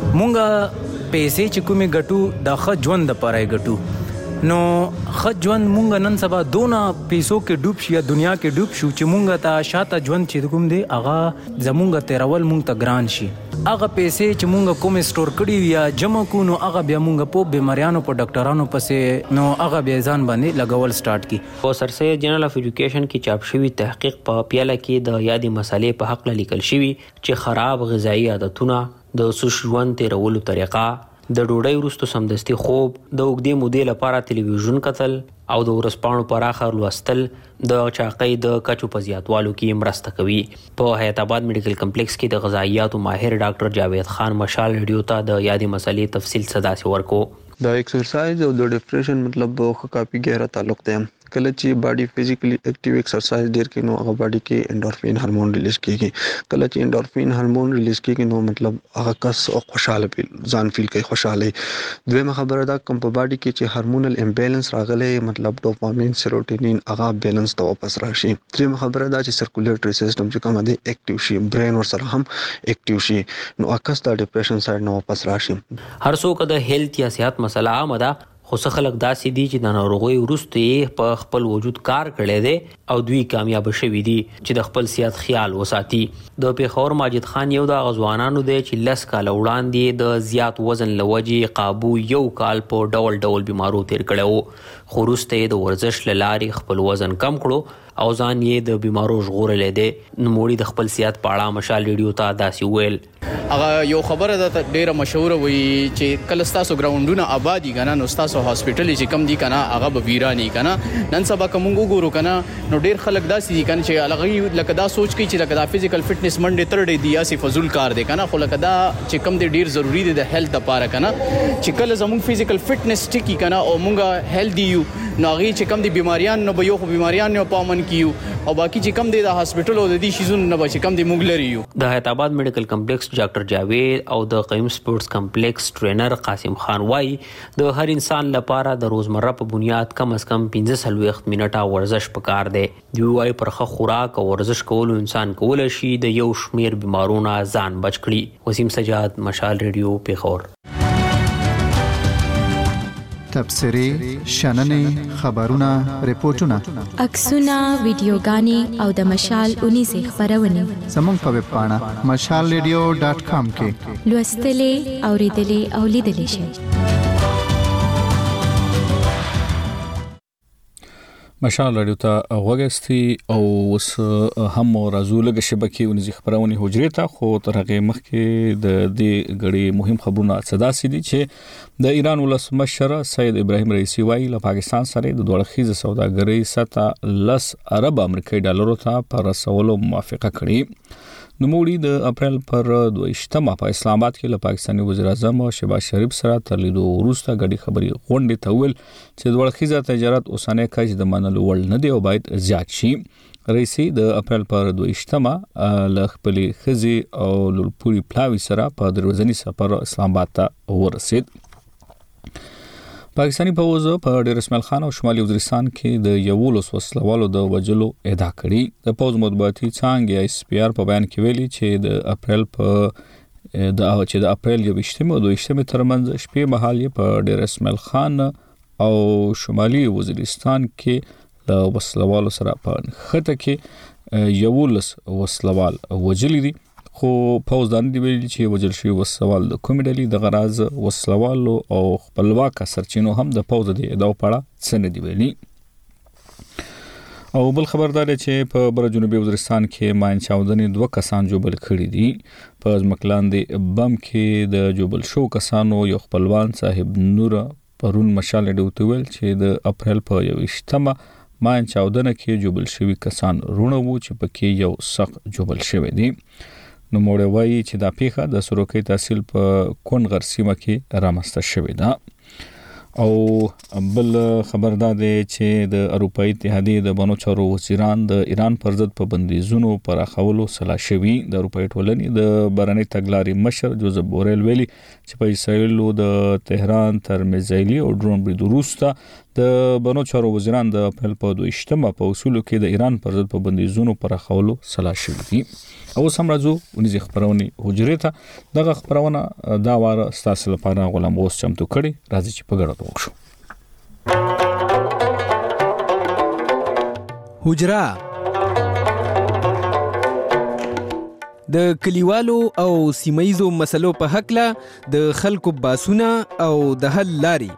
مونږه پیسې چې کومې ګټو د ښه ژوند دپاره یې ګټو، نو ښه ژوند مونږ نن سبا دونه پیسو کې ډوب شو یا دنیا کې ډوب شو چې مونږ ته شاته ژوند چې کوم دی هغه زمونږ تیرول مونږ ته ګران شي. هغه پیسې چې مونږ کوم سٹور کړي یا جمع کو نو هغه بیا مونږ په بیماریانو په ډاکټرانو پسې نو هغه بیا ځان باندې لګول سٹارټ کی. په سر سید جنرل اف ایجوکیشن کې چاپ شوی تحقیق په پیاله کې د یادې مسلې په حق لیکل شوی چې خراب غذایی عادتونه، د سست ژوند تیرولو طریقه، د ډوډۍ وروسته سمدستي خوب، د اوږدې مودې لپاره تلویزیون کتل او د ورځپاڼو پراخه لوستل د چاقۍ د کچو په زیاتوالو کې مرسته کوي. په حیات آباد میډیکل کمپلیکس کې د غذایاتو ماهر ډاکټر جاوید خان مشال ریډیو ته د یادې مسلې تفصیل صداسې ورکو. د ایکسرسایز او د ډیپریشن مطلب کافي ګهره تعلق دی. کله چې باډي فزیکلی اکټیو ایکسرسایز ډیر کینو هغه باډي کې انډورفین هورمون ریلیز کیږي. کله چې انډورفین هورمون ریلیز کیږي نو مطلب هغه کس خوشاله ځان فیل کوي، خوشاله. دویمه خبره دا کوم په باډي کې چې هورمونل امبیلنس راغلی مطلب ډوپامین، سیروټونین هغه بیلنس ته واپس راشي. دریمه خبره دا چې سرکولیټری سیستم چې کوم دی اکټیو شي، برین ور سره هم اکټیو شي، نو اکس د ډیپریشن سایډ نه واپس راشي. هر څوک د هیلث یا صحت مسله عامه ده، خو څه خلک داسې دي چې د ناروغۍ وروسته یې په خپل وجود کار کړی دی او دوی کامیاب شوي دي چې د خپل صحت خیال وساتي. د پیښور ماجد خان یو د غزوانانو دی چې 10 کاله وړاندې د زیات وزن له وجې قابو یو کال په ډول ډول بیمارو تیر کړی و، خو وروسته یې د ورزش له لارې خپل وزن کم کړو او ځان یې د بیمارو ژغورلی دی. نوموړي د خپل صحت په اړه مشال ریډیو ته داسې وویل. هغه یو خبره ده ډیره مشهوره وي چې کله ستاسو ګراوندونه آبادی کنه نو ستاسو هاسپټل چې کم دي کنه هغه به ویرانی کنه. نن سبا کوم وګورو کنه نو ډیر خلک داسې دي کنه چې الګي لکه دا سوچ کوي چې لکه دا فزیکل فټنس منډه تر ډې دی اسی فزول کار دی کنه، خو لکه دا چې کم دی ډیر ضروری دی د هیلث لپاره کنه. چې کله زموږ فزیکل فټنس ټکی کنه او مونږه هیلدی یو نو هغه چې کم دی بیماریان نو به یو خو بیماریان نه پامن کیو او باقی چې کم دی د هاسپټل او د دې شیزون نه به چې کم دی موږ لري یو. د حیات آباد میډیکل کمپلیکس ډاکټر جاوید او د قیم سپورتس کمپلیکس ټرینر قاسم خان وايي د هر انسان لپاره د روزمره په بنیاد کم از کم 15 منټه ورزش پکار دی. دوی وايي پرخه خوراک او ورزش کولو انسان کولای شي د یو شمیر بیمارونو ځان بچ کړي. وسیم سجاد، مشال ریډیو، پیښور. تبصرې شننې خبرونه ریپورتونه عکسونه ویډیوګانې او د مشال 19 خبرونه زموږ په ویب پاڼه mashalradio.com کې لوستلې اوریدلې او لیدلې شئ. مشال رادیو ته غوږستی او وس هم راځو لږ شبکې ونځي خبرونه حجرې ته خو تر هغه مخکې د دې غړي مهم خبرونه صدا سي چې د ایران ولسمشر سید ابراهیم رئیسی وایي له پاکستان سره د دوه اړخیزه سوداګرۍ سطح $10 ارب امریکایي ډالرو ته پر رسولو موافقه کړې. نوموړي د اپریل پر 22 په اسلام آباد کې له پاکستاني وزیر اعظم شهباز شریف سره تر لیدو وروسته غړي خبري غونډې ته ویل چې د وړخیزه تجارت اوسانه کاج د منلو وړ نه دی او باید زیات شي. رئیسی د اپریل پر 22 له خپل خزي او لولپوري پلاوي سره په دروازني سفر اسلام آباد ته ورسید. پاکستانی پوځ په ډیر اسماعیل خان او شمالي وزیرستان کې د یولوس وسلوالو د وجلو ادعا کړې. د پوځ مطبوعاتي څانګې SPR په بیان کې ویلي چې د اپریل 22 او 22 ترمنځ شپې مهال په ډیر اسماعیل خان او شمالي وزیرستان کې د وسلوالو سره په خطه کې یولوس وسلوال وجلې دي. خو پوځدان دی ویلي چې وجل شوی وسلوال د کومې ډلې د غراض وسلوالو او خپلواک سرچینو هم د پوځ د ادعا په اړه څه نه دی ویلي. او بل خبردار چې په بر جنوبي وزیرستان کې ماین چاودنې 2 کسان جوبل کړي دي. په ځمکلاندې بم کې د جوبل شو کسانو یو خپلوان صاحب نور پرون مشال ډوته ویل چې د اپریل په 21 ماین چاودنه کې جوبل شوی کسان رونه وو چې پکې یو سخت جوبل شوی دی. نو موږ وایي چې دا پیښه د سروکي تحصیل په کونغر سیمه کې رامسته شوې ده. او بل خبردار دی چې د اروپאי اتحادیې د بانو چارو وزیران د ایران پر ضد په بندیزونو پر اخولو سلا شوي. د اروپאי ټولنې د بهرنۍ تګلارې مشر جوزف بورل ویلي چې په اسرائیل د تهران تر میزایلي او ډرون برید وروسته د بانو چارو وزیران د اپریل په 22 په اصولو کې د ایران پر ضد په بندیزونو پر اخولو سلا شوي دي. او سم راځو ونځي خبرونه حجرې ته. دغه خبرونه دا واره ستاسو لپاره غلام اوس چمتو کړي. راځي چې په ګډه وکړو. حجره د کلیوالو او سیمایزو مسلو په حق له د خلکو باسونه او د حل لاري.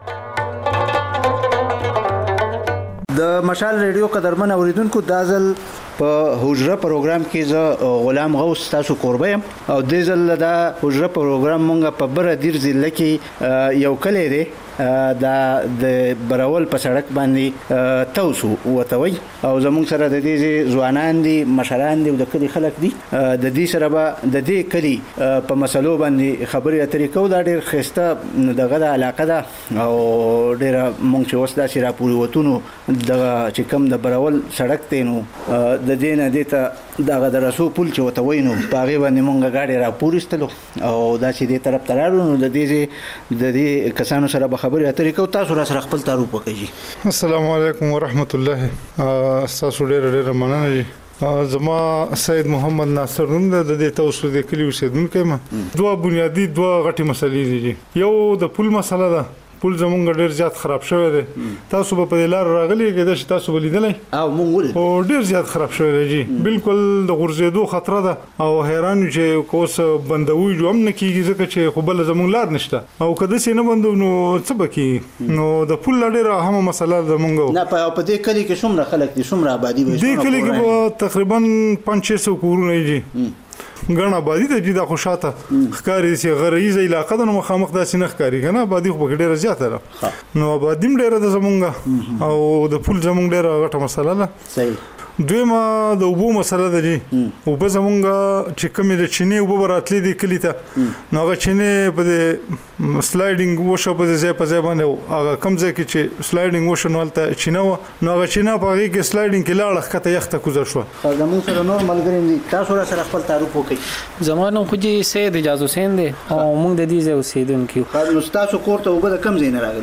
د مشال ریډیو قدرمن اوریدونکو دازل په حجره پروګرام کې زه غلام غوث تاسو قربه يم او د ځل دا حجره پروګرام مونږ په بر دیر ضلع کې یو کلی دی د براول په سړک باندې توسو وتوي او زموږ سره د دې ځوانان دي مشران دي او د کلی خلک دي د دې سره به د دې کلی په مسلو باندې خبرې اترې کوو. دا ډېر ښایسته دغه د علاقه ده او ډېره مونږ چې اوس داسې راپورې وتونو دغه چې کوم د براول سړک دی نو د دې نه دې ته دغه د رسو پل چې وتوي نو په هغې باندې مونږ گاډي راپورېستلو او داسې دې طرف ته راړو نو د دې کسانو سره به خبرې اترې کوو. تاسو را سره خپل تعارف وکړئ. السلام علیکم ورحمت الله. تاسو ډېر مننه. زما سید محمد ناصر نوم د دې توسو د کلی اوسیدونکی ما. دوه بنیادی غټي مسلې دي. یو د پل مسله ده. پل زمونږ ډېر زیات خراب شوی دی. تاسو په دې لار راغلي کېدای شي تاسو ولیدلای او مونږ ولید او ډېر زیات خراب شوی دی جی. بالکل د غورځېدو خطر ده او حیران چې کوس بندوي جو هم نه کیږي ځکه چې خو بل زمونږ لار نشته او کده سي نه بندو نو څه بکی نو د پل ډېر اهمه مسله ده مونږ نه په دې کلی کې څومره خلک دي څومره آبادی وي. دې کلی کې تقریبا 500 کورونه دي. ګڼه آبادی د جدا خوشاته ښکاری سي غریزه علاقه د مخامخ داسې نه ښکاری کنه آبادی خو ډیره زیاته ده. نو آبادی ډیره د زمونږه او د پول زمونږ ډیره غټه مسله ده. صحیح. دویمه د اوبو مسله ده جی. اوبه زمونږه چې کومې د چینې اوبه براتلې دي کلی ته نو هغه چینې په سلایډینګ وشو په ځای باندې هغه کم ځای کې چې سلایډینګ وشو نو هلته چینه و نو هغه چینه په هغې کې سلایډینګ کې لاړه ښکته یخته کوزه شوه. زمونږ سره نور ملګري دي. تاسو را سره خپل تعارف وکړئ. زما نوم خو جی سید اجاز حسین دی او موږ د دې ځای اوسېدونکي یو. نو ستاسو کور ته اوبه د کوم ځای نه راغلي؟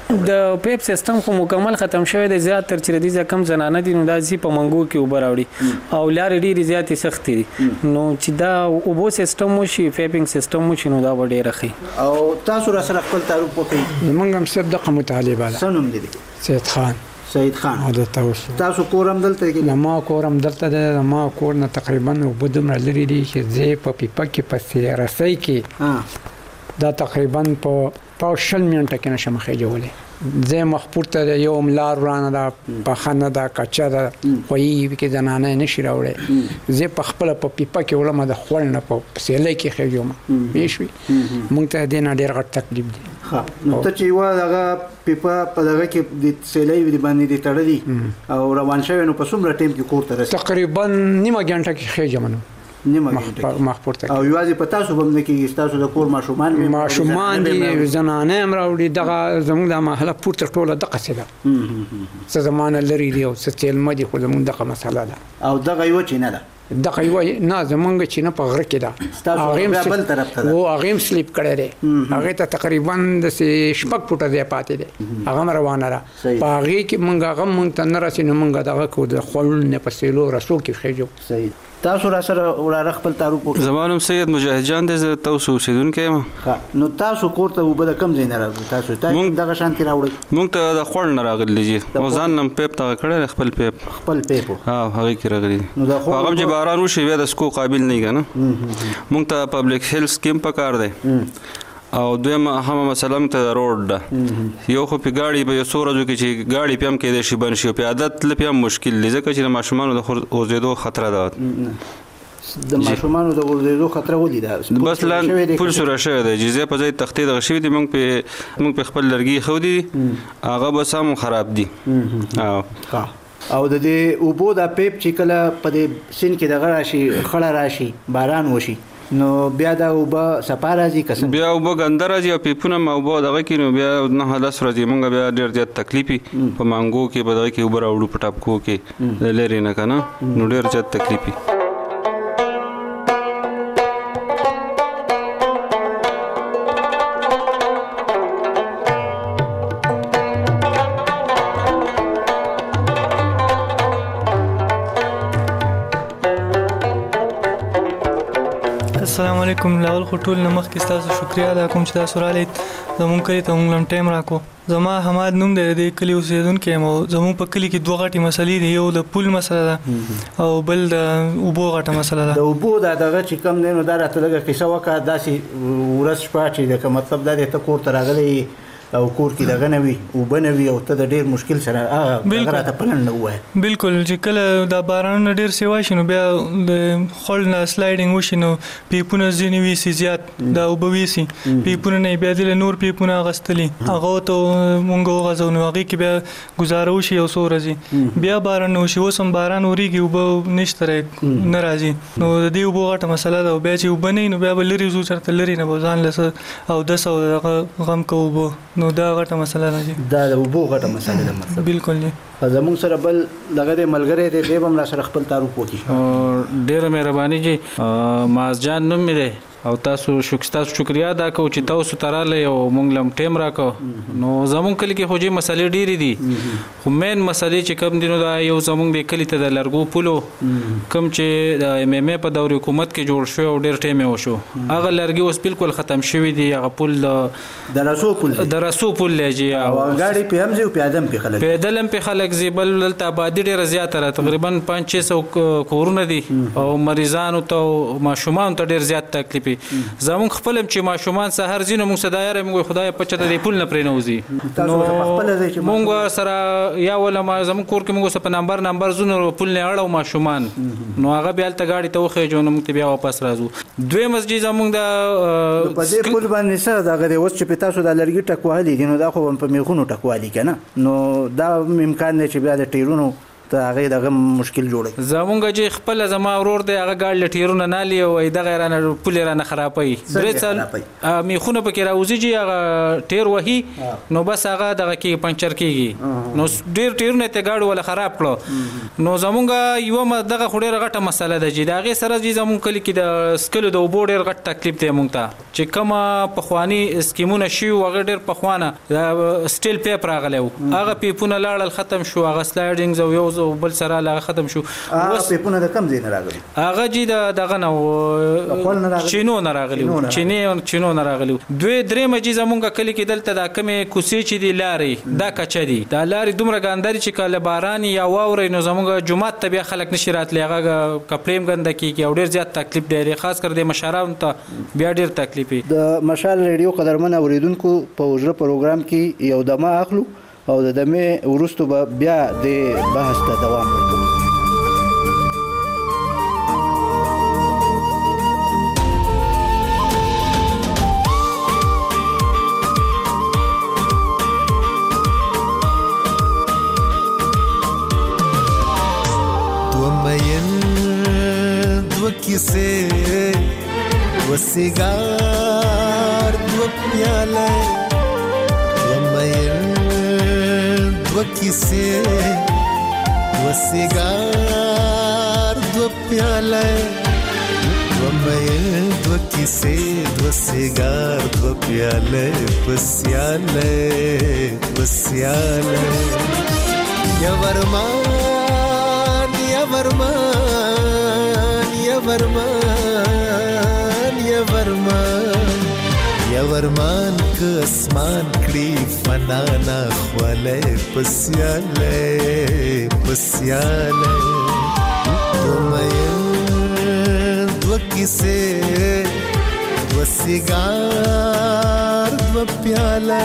د پیپ سیستم خو مکمل ختم شوی دی زیات تر چې د کم زنانه دي نو دا زی په منګو کې اوبه راوړي او لارې ډېرې زیاتې سختې دي نو چې دا اوبو سیستم وشي پیپینګ سیستم وشي نو دا به ډېره ښه او تاسو را سره خپل تعریف وکړئ. زمونږ هم صرف دغه مطالبه ده. څه نوم دی؟ سید خان. او د تاسو کور هم دلته کې؟ ما کور هم دلته ده. ما کور نه تقریبا اوبه دومره لرې دي چې زه په پیپه کې په سیرسۍ کې دا تقریبا په 20 منټه کې نشم خېجولی. زه مخپور ته یو ملار ورانه ده پخنه ده کچا ده خویی کې زنانه نشي راوړی. زه په خپل په پیپه کې ولما د خپل نه په سیلې کې خېجوم بيشوي مونږ ته دې نه ډېر غټ تکلیف دي. نو ته چې وا دغه پیپه په دغه کې د سیلې باندې دي تړلې او روان شوی نو په څومره ټیم کې کور ته رسې؟ تقریبا نیمه غنټه کې خېجم نو مخپورته او یوازې په تاسو باندې کې تاسو د کور ماشومان دي زنانه هم راوړي دغه زموږ د محله پورته ټوله دغه څه ده څه زمانه لري دی او څه تیل مدي خو زموږ دغه مسله ده او دغه یو چې نه ده دغه یو نه زمونږ چې نه په غره کې ده هغه بل طرف ته ده او هغه سلیپ کړی دی هغه ته تقریبا د شپږ فوټه ځای پاتې دی هغه روانه ده په هغه کې مونږ ته نه رسي نو مونږ دغه کو د خل نه په سیلو رسو کې خېجو. صحیح. تاسو را سره وراره خپل تعارف وکړئ. زمانم سید مجاهد جان دی زه تاسو اوسیدونکی یم. نو تاسو کور ته اوبه د کم ځای نه راغلي؟ تاسو دغه شانتي راوړئ؟ مونږ ته د خوړ نه راغلي دي او ځان نم پیپ ته کړی خپل پیپ ها هغه کې راغلي هغه چې باران وشي بیا د سکو قابل نه کنه. مونږ ته پبلک هیلث سکیم پکار دی او دویمه هم مثلا ته روډ ده یو خو په گاډي په یو سورجو کې چې گاډي پم کې د شي بن شي په عادت لپاره مشکل لږه چې ماشومان د اوزیدو خطر ده د ماشومان د اوزیدو خطر ولې ده بس لان پول سره شوی دی جزې په ځای تختې د شوی دی موږ په خپل لرګي خو دي هغه بس هم خراب دي او د دې اوبو د پیپ چې کله په دې سین کې دغه راشي خړه راشي باران وشي نو بیا دا اوبه صفا راځي که بیا اوبه ګنده راځي او پیپونه اوبه دغه کې نو بیا 9-10 ورځې مونږ بیا ډېر زیات تکلیفي په مانګو کې په دغه کې اوبه راوړو په ټاپکو کې لري نه که نه نو ډېر زیات تکلیفي. السلام علیکم. لاول خو ټول نمخ کې تاسو شکریا ادا کوم چې تاسو رالید زموږ کلی ته موږ ټایم راکو. زما حماد نوم دی د کلی اوسیدونکی یم او زموږ په کلی کې دوه غټې مسلې دي یو د پول مسله ده او بل د اوبو غټه مسله ده. د اوبو دغه چې کم دی نو دا راته لږه کیسه وکړه داسې ورځ شپه چې د مطلب دا دی ته کور ته راغلی او کور کې دغه نه وي اوبه نه وي او ته د ډېر مشکل سره هغه راته پلن نه ووایه. بالکل چې کله دا بارانونه ډېر سیوا شي نو بیا د خړ نه سلایډینګ وشي نو پیپونه ځینې ویسي زیات دا اوبه ویسي پیپونه نه بیا دله نور پیپونه اغستلی هغه ته مونږ وغځو نو هغې کې بیا ګزاره وشي یو څو ورځې بیا باران نه وشي اوس هم باران ورېږي اوبه نشته نه راځي نو د دې اوبو غټه مسله ده او بیا چې اوبه نه وي نو بیا به لرې ځو چېرته لرې نه به ځان له اودس او دغه غم کوو اوبو نو دا غټه مسله ده دا د اوبو غټه مسله ده مطلب. بالکل دی. زموږ سره بل دغه د ملګری دی دی به هم را سره خپل تعارف وکړي. ډېره مهرباني جی معاذ جان نوم مې دی او تاسو شکریا ادا کوو چې تاسو ته راغلی او موږ لم ټیم راکړو. نو زموږ کلي کې خو جی مسلې ډېرې دي خو مین مسلې چې کوم دي نو دا یو زموږ د کلي ته د لرګو پولو کوم چې د ایم ایم ای په دور حکومت کې جوړ شوی او ډېر ټیم یې وشو هغه لرګي اوس بالکل ختم شوي دي هغه پول د رسو پول دی جی او ګاډي پې هم ځي او پیاده هم پې خلک پیدل هم پې خلک ځي بل دلته آبادي ډېره زیاته ده تقریبا 500-600 کورونه دي او مریضانو ته ماشومانو ته ډېر زیات تکلیف زمونږ خپل چې ماشومان سحر ځي نو موږ صدایره موږ خدای په چته د پول نه پرې نه وځي نو موږ سره یا ولا زمونږ کور کې موږ په نمبر زونه پول نه اړو ماشومان نو هغه بیا ته گاډي ته وخېجو نو موږ بیا واپس راځو. دوی مسجد زمونږ د په دې پول باندې سره دغه اوس چې په تاسو د لرګي ټکوالي دي نو دا خو په میخونو ټکوالي کنه نو دا امکان دی چې بیا د ټیرونو ته هغه دغه مشکل جوړي. زمونږ چې خپل زما ورور دی هغه ګاډ لټیرونه نه لی او دغه رانه پولې رانه خرابوي 3 سال میخونه پکې راوځي چې هغه ټیر وهي نو بس هغه دغه کې پنچر کیږي نو ډیر ټیرونه ته ګاډ ولا خراب کړو نو زمونږ یو دغه خوري غټه مسله ده چې دغه سره چې زمونږ کلی کې د سکلو د وبو ډیر غټ تکلیف دی مونږ ته چې کومه پخوانی اسکیمونه شي وغه ډیر پخوانه سټیل پیپ راغلی هغه پیپونه لاړل ختم شو هغه سلایډینګ یو بل سره لا ختم شو اوس پیپونه د کم ځای نه راغلي هغه جی دغه نو چینو نه راغلی چینو نه راغلی دوی درې مجي زمونږ کلی کې دلته د کمې کوسي چې دی لاري دا کچ دی دا لاري دومره ګانداري چې کله باران یا واوري نو زمونږ جمعات ته بیا خلک نشي راتلی هغه کپلیم ګنده کیږي او ډیر زیات تکلیف دی خاص کر د مشرانو ته بیا ډیر تکلیف دی. د مشال ریډیو قدرمن اوریدونکو په وجره پروګرام کې یو دمه اخلو او د دمه ورستو بیا د بحث ته دوام ورکوم. किसे वो सिगार वो प्याला वो किसे वो सिगार वो प्याला वो किसे वो सिगार वो प्याला बसियाले बसियाले या वरमान या वरमान या वरमान या वरमान या वरमान के आसमान कड़ी फनाना ख्वाले बसियाले बसियाले दो किसे वो सिगार वो प्याला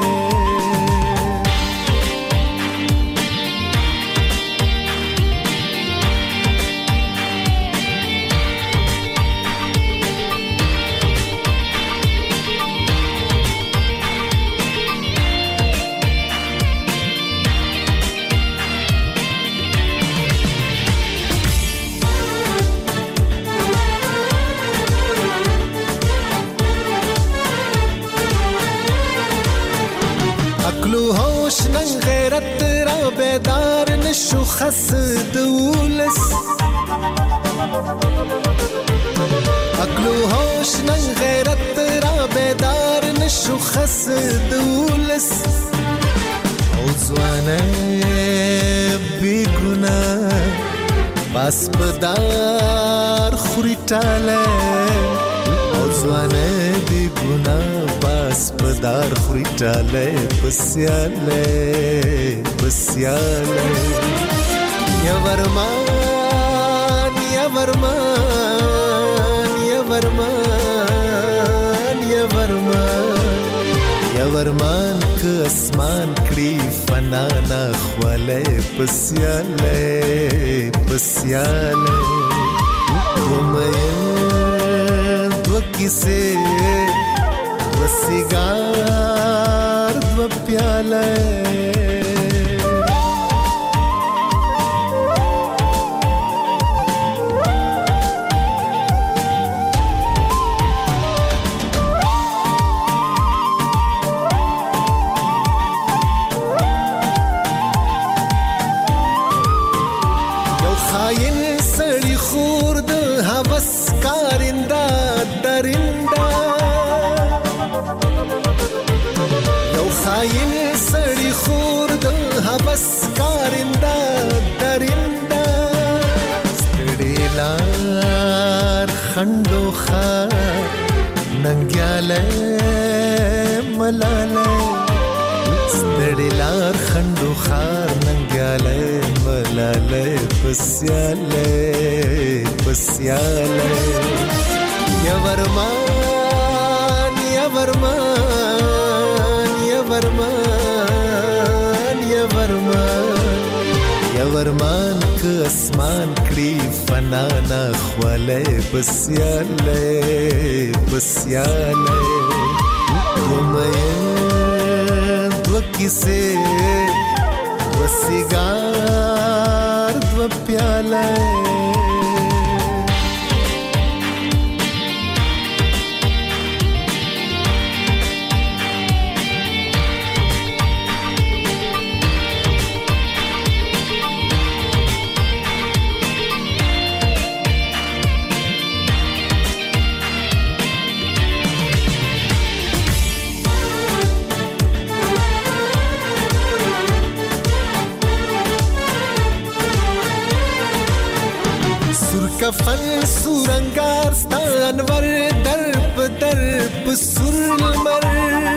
غیرت را بیدار نشو خس دولس عقل و هوش نن غیرت را بیدار نشو خس دولس او زوانه بیگناه باس بدار خوری تاله او زوانه بیگناه پدار خوریتاله بسیاله بسیاله یا ورمان یا ورمان یا ورمان یا ورمان یا ورمان که اسمان کړي فنانا خواله بسیاله بسیاله ومین دو کیسه सिगार दो प्याले यो खाइन सड़ी खुर्द हवस कारिंदा दरिंदा خاين سړی خور د حبس کارنده درنده ستړي لار خندو خار ننګیاله ملاله ستړي لار خندو خار ننګیاله ملاله بسیاله بسیاله یا ورمان یا ورمان ورمان یا ورمان یا ورمان که اسمان کړي فنانا خواله بسیاله بسیاله ومین دو کیسه و سیگار دو پیاله کفن سورنگار ستانور درب درب سر المر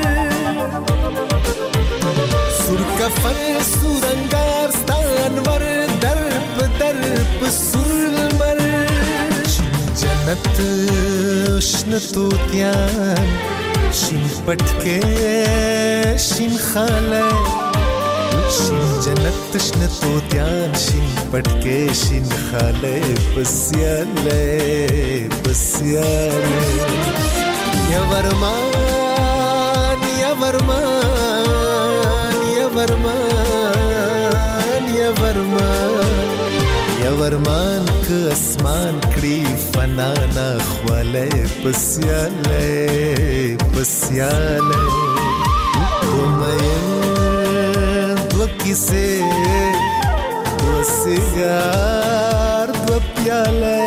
سر کفن سورنگار ستانور درب درب سر المر شین جنت شن توتیان شین پٹکے شین خاله شین جنت شن توتیان شین پټکې شین خاله پسیاله پسیاله یا ورمان یا ورمان یا ورمان یا ورمان یا ورمان که اسمان کړي فنا نه خواله پسیاله پسیاله کیسه دو سیگار دو پیاله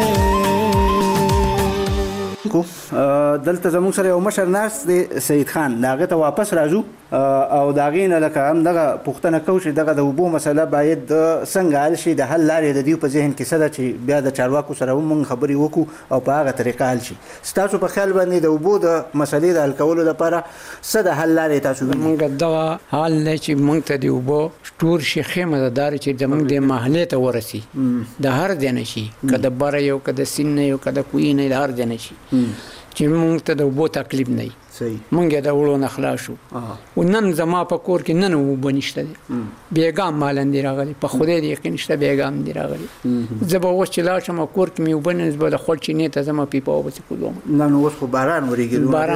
کو دلته زموږ سره یو مشر ناست دی سید خان داغه ته واپس راځو او داغه نه لکه هم دغه پښتنه کو چې دغه د وبو مسله باید څنګه حل شي د حل لارې د دیو په ذهن کې سره چې بیا د چارواکو سره هم خبرې وکړو او په هغه طریقه حل شي ستاسو په خیال باندې د وبو د مسلې د حل کولو لپاره څه د حل لارې تاسو موږ دغه حل نه چې موږ ته د وبو ټور شي خیمه دار چې زموږ د محلې ته ورسي د هر ځای نشي کده بار یو کده سین یو کده کوی نه د هر ځای نشي چې موږ ته د وبو تکلیف نه مونږ د وړو نه خلاص شو او نن زما په کور کې نن وبو نشته دی بیګام مالندې راغلی په خدای دې یقین شته بیګام دی راغلی زه به اوس چې لاړ شم کور کې مې وبه نه زه به د خپل چینې ته ځم پیپه وبسې کوم نن اوس خو باران ورېږي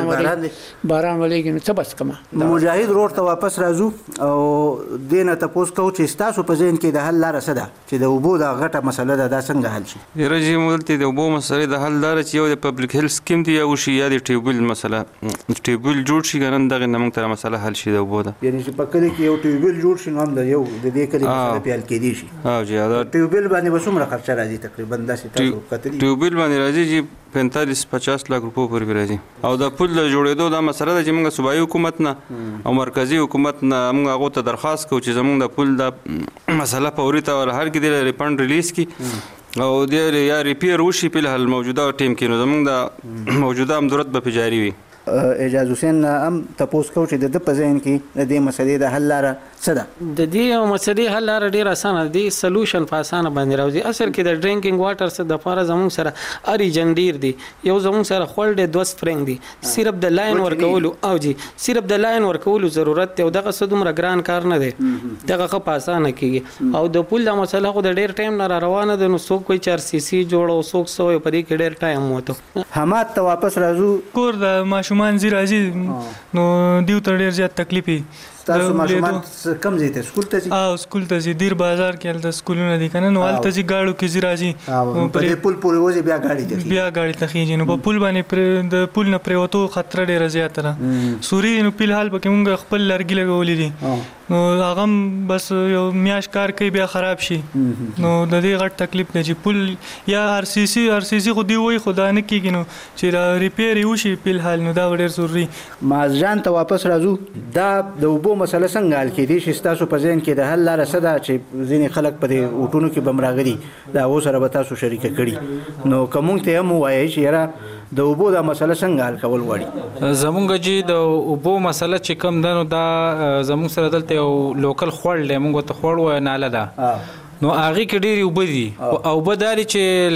باران ورېږي نو څه بس کومه مجاهد روډ ته واپس راځو او دې نه تپوس کوو چې ستاسو په ذهن کې د حل لاره څه ده چې د وبو دا غټه مسله ده دا څنګه حل شي یاره چې موږ دلته د وبو مسلې د حل لاره چې یو د پبلک هیلث سکیم دی یا وشي یا د ټیوبل مسله ټیوبل جوړ شي ګنن دغه نمنګ تر مسله حل شي د وبو ده یعنی چې په کلی کې یو ټیوبل جوړ شي نو هم د یو د دې کلی مسله پیل کېدی شي جی دا ټیوبل باندې وسومره خرچه راځي تقریبا داسې تاسو کتلی ټیوبل باندې راځي چې 45-50 لک روپو پورې راځي او د پل جوړېدو دا مسله ده چې موږ صوبایي حکومت نه او مرکزی حکومت نه موږ هغه ته درخواست کوو چې زموږ د پل د مسله فوري تور هر کې د ریفند ریلیز کی او د یا ریپیر وشي په حال موجوده ټیم کې نو زموږ د موجوده امدورت به جاری وي اعجاز حسین هم تاسو کو چې د په ذهن کې د دې مسلې د حل لاره څه ده د دې مسلې حل لاره ډیره اسانه دي سولوشن په اسانه باندې راوځي اصل کې د ډرینکینګ واټر څخه د فار زمون سره اری جندیر دي یو زمون سره خولډ د سپرینګ دي صرف د لاین ورکولو او جی صرف د لاین ورکولو ضرورت دی او دغه صدوم ګران کار نه دی دغه خو په اسانه کېږي او د پول د مسله خو د ډیر ټایم نه روانه ده نو څوک کوئی 4 سی سی جوړو څوک سو په دې کې ډیر ټایم وته حماد ته واپس راځو کور د ماشومان زی راځي نو دیو ته ډیر زیات تکلیفي تاسو ماشومان کم ځای ته سکول ته ځي سکول ته ځي دیر بازار کې د سکولونه دي کنه نو هلته ځي گاډو کې ځي راځي په دې پول پورې وځي بیا گاډي ته خېږي نو په پول باندې د پول نه پریوتو خطر ډیر زیات ده سوري نو په حال پکې موږ خپل لرګي لګولې دي نو هغه بس یو میاش کار کوي بیا خراب شي نو د دې غټ تکلیف دی چې پول یا ار سی سی خو دی وای خدا نه کیږي نو چې ریپیر وشي په حال نو دا ډیر ضروري مازجان ته واپس راځو دا د وبو مسله څنګه حل کېدی شي تاسو په ذهن کې د حل لاره څه ده چې ځینې خلک په دې اوټونو کې بمراغلي دا و سره به تاسو شریکه کړي نو کوم ته هم وایي چې یاره د وبو دا مسله څنګه حل کول غواړي زمونږ جی د وبو مسله چې کم ده نو دا زمونږ سره دلته یو لوکل خوړ دی موږ ته خوړ و نه ده نو هغه کې ډېری وبدي او بداري چې لکه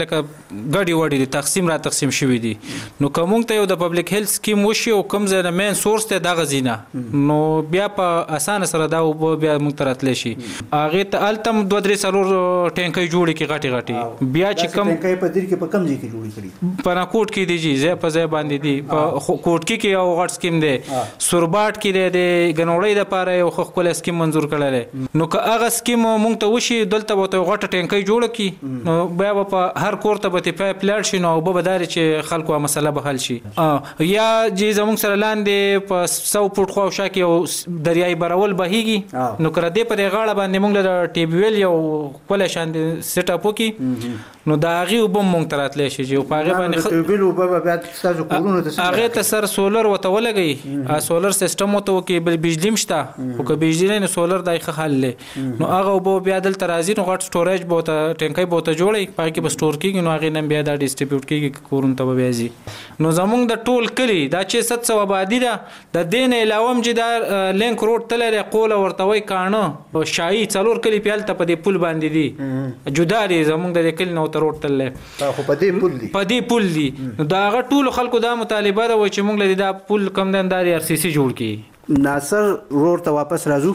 ګډي وډي دي تقسیم شوي دي نو کوم ته یو د پبلک هیلث سکیم وشي او کوم ځای نه مین سورس ته دغه زینه نو بیا په اسانه سره دا بیا موږ تراتلی شي هغه ته التم 2-3 ټینکۍ جوړي کې غټي بیا چې کم ټینکۍ په دیر کې په کم ځای کې جوړي کړي په ناکوټ کې دي جی زه په ځای باندې دي په کوټ کې یو غټ سکیم دی سورباټ کې دی غنوړې د پاره یو خپل سکیم منزور کړل نو که هغه سکیم مونږ ته وشي دلته به غټه ټینکۍ جوړ کی نو بیا په هر کور ته به پایپ لاړ شي نو به بدار چې خلکو مسله به حل شي یا چې زموږ سره لاندې په 100 فوټ خو شا کې دریای برول بهيږي نو کړه دې په غاړه باندې موږ له ټي بي ویل یو کول شان سیټ اپ وکي نو دا غي وبم مونږ تراتلی شي چې په هغه باندې ټي بي ویل وبم بیا تاسو کورونه ته هغه ته سر سولر وته ولګي سولر سیستم وته وکي بجلی مشته او که بجلی نه سولر دایخه حل نو هغه وب بیا دل ترازی نو غټ سټوریج بوته ټینکۍ بوته جوړي پای کې به سٹور کیږي نو هغه نن بیا دا ډیسټریبیوټ کیږي کورونه ته بیا زی نو زمونږ د ټول کلی دا چې 700 آبادی ده د دین علاوه چې دا لینک روډ تللی قول ورته وای کانه شای څلور کلی پیالته په دې پل باندې دي جدا دي زمونږ د کلی نو تر روډ تللی خو په دې پل دي دا هغه ټول خلکو دا مطالبه ده و چې موږ له دا پل کم دنداري ار سی سی جوړ کړي ناصر روډ ته واپس راځو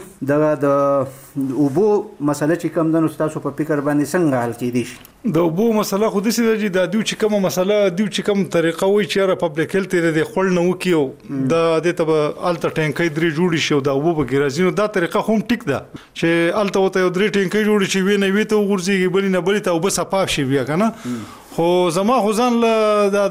د اوبو مسله چې کم دنو تاسو په فکر باندې څنګه حل کیدی شي د اوبو مسله خو داسې ده چې دا دیو چې کومه مسله دیو چې کوم طریقه وي چې را پبلک هیلث د خپل نو کیو د دې ته الته ټینکۍ درې جوړی شو د اوبو به ګرځینو دا طریقه هم ټیک ده چې الته وته درې ټینکۍ جوړی شي ویني وی ته ورځي بلی نه بلی ته وب صفاف شي بیا کنه خو زما خو ځان له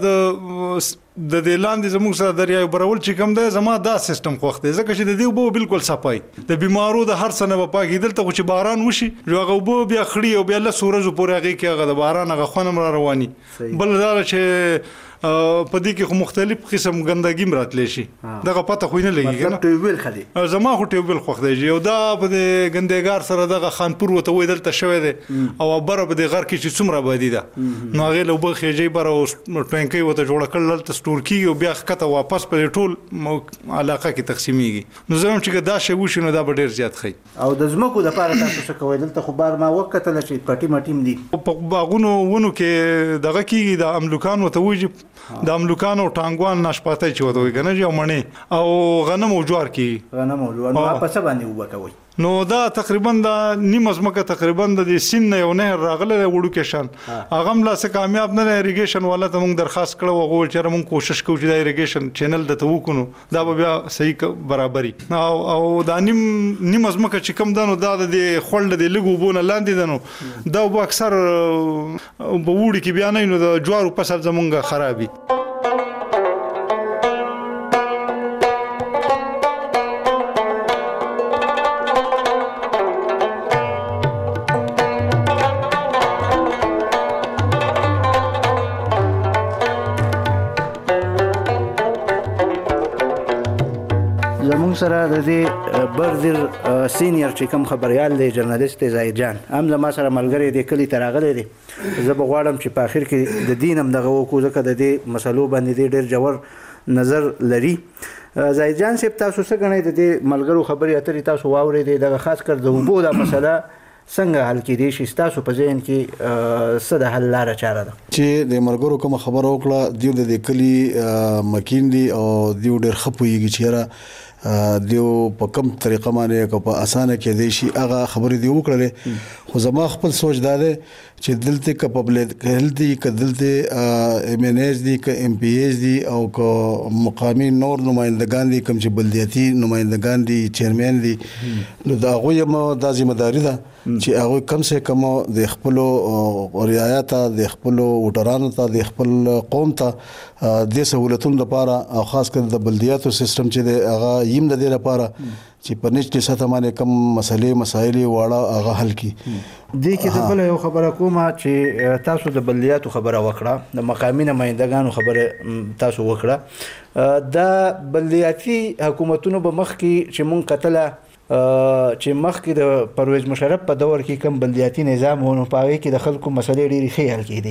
د دې لاندې زموږ سره دریای برول چې کوم ده زما دا سیستم خوښ دی ځکه چې د دې وبو بالکل صفای د بیمارو د هر سنه په پاکي دلته چې باران وشي هغه وبو بیا خړی او بیا له سورج پورې هغه کې هغه د باران هغه خونم را رواني بل دا چې په دې کې خو مختلف قسم ګندګي مراتلی شي دغه پته خو نه لګي کنه ټیوبل خدي زما خو ټیوبل خوښ دی او دا په دې ګندګار سره دغه خانپور وته وې دلته شوی دی او بره په دې غر کې چې څومره بادي ده نو هغه له وبخ یې بره ټینکۍ وته جوړ کړل دلته سٹور کیږي او بیا کته واپس په ټول علاقه کې تقسیمیږي نو زموږ چې دا شی وشي نو دا به ډیر زیات خي او د زمکو د پاره تاسو څه کوئ دلته خو بار ما وکتل چې پټي مټیم دي په باغونو ونو کې دغه کیږي د املوکان وته وږي د املوکان او ټانګوان ناشپاتای چې وته وي کنه جو مڼې او غنم او جوار کې غنم او جوار نو په څه باندې وبکوي نو دا تقریبا د نیمه ځمکه تقریبا د سین نه یو نهر راغله وړو کې شان هغه ملا سه کامیاب نه اریګیشن والا ته موږ درخواست کړو او چې موږ کوشش کوو چې د اریګیشن چینل د تو وکونو دا به بیا صحیح برابرۍ او دا نیمه ځمکه چې کم دنو دا د خړل د لګو بونه لاندې دنو دا به اکثر په وړي کې بیا نه نو د جوارو فصل زمونږ خرابي سره د دې برزر سینیئر چې کوم خبريال دی جرنالست زاهد جان هم زما سره ملګری دی کلی تراغلی دی زه به غواړم چې په اخر کې د دینم دغه وکړو ځکه د دې مسلو باندې ډېر جوړ نظر لري زاهد جان صاحب تاسو څه غنئ د دې ملګرو خبري اترې تاسو واورېدې دغه خاص کر د وبو دا مسله څنګه حل کېدی شي تاسو په ذهن کې څه د حل لاره چاره ده چې د مرګرو کوم خبر وکړه دیو د کلی مکین دی او دیو ډېر خپويږي چې دیو په کوم طریقه باندې کو په اسانه کې دی شي هغه خبرې دی وکړلې خو زما خپل سوچ دا دی چې دلته ک پبلک هیلث دی ک دلته ام ان ایس دی ک ام پی ایس دی او ک مقامی نور نمائندگان دي کوم چې بلدیاتي نمائندگان دي چیرمن دي نو دا غوې د ذمہ داری ده چې هغه کم سے کم د خپل رعایت د خپل وټرانو ته د خپل قوم ته د سہولتونو لپاره او خاص کر د بلدیاتو سیستم چې هغه یم د دې لپاره چې په نشټي سطح باندې کم مسایل واړه هغه حل کی دې کې د بل یو خبره کومه چې تاسو د بلدیاتو خبره وکړه د مقامی نمائندګانو خبره تاسو وکړه د بلدیاتي حکومتونو په مخ کې چې مونږ کتله چې مخکې د پرویز مشرف په دور کې کم بلدیاتي نظام ونه پاوي کې د خلکو مسلې ډېری ښه حل کېدی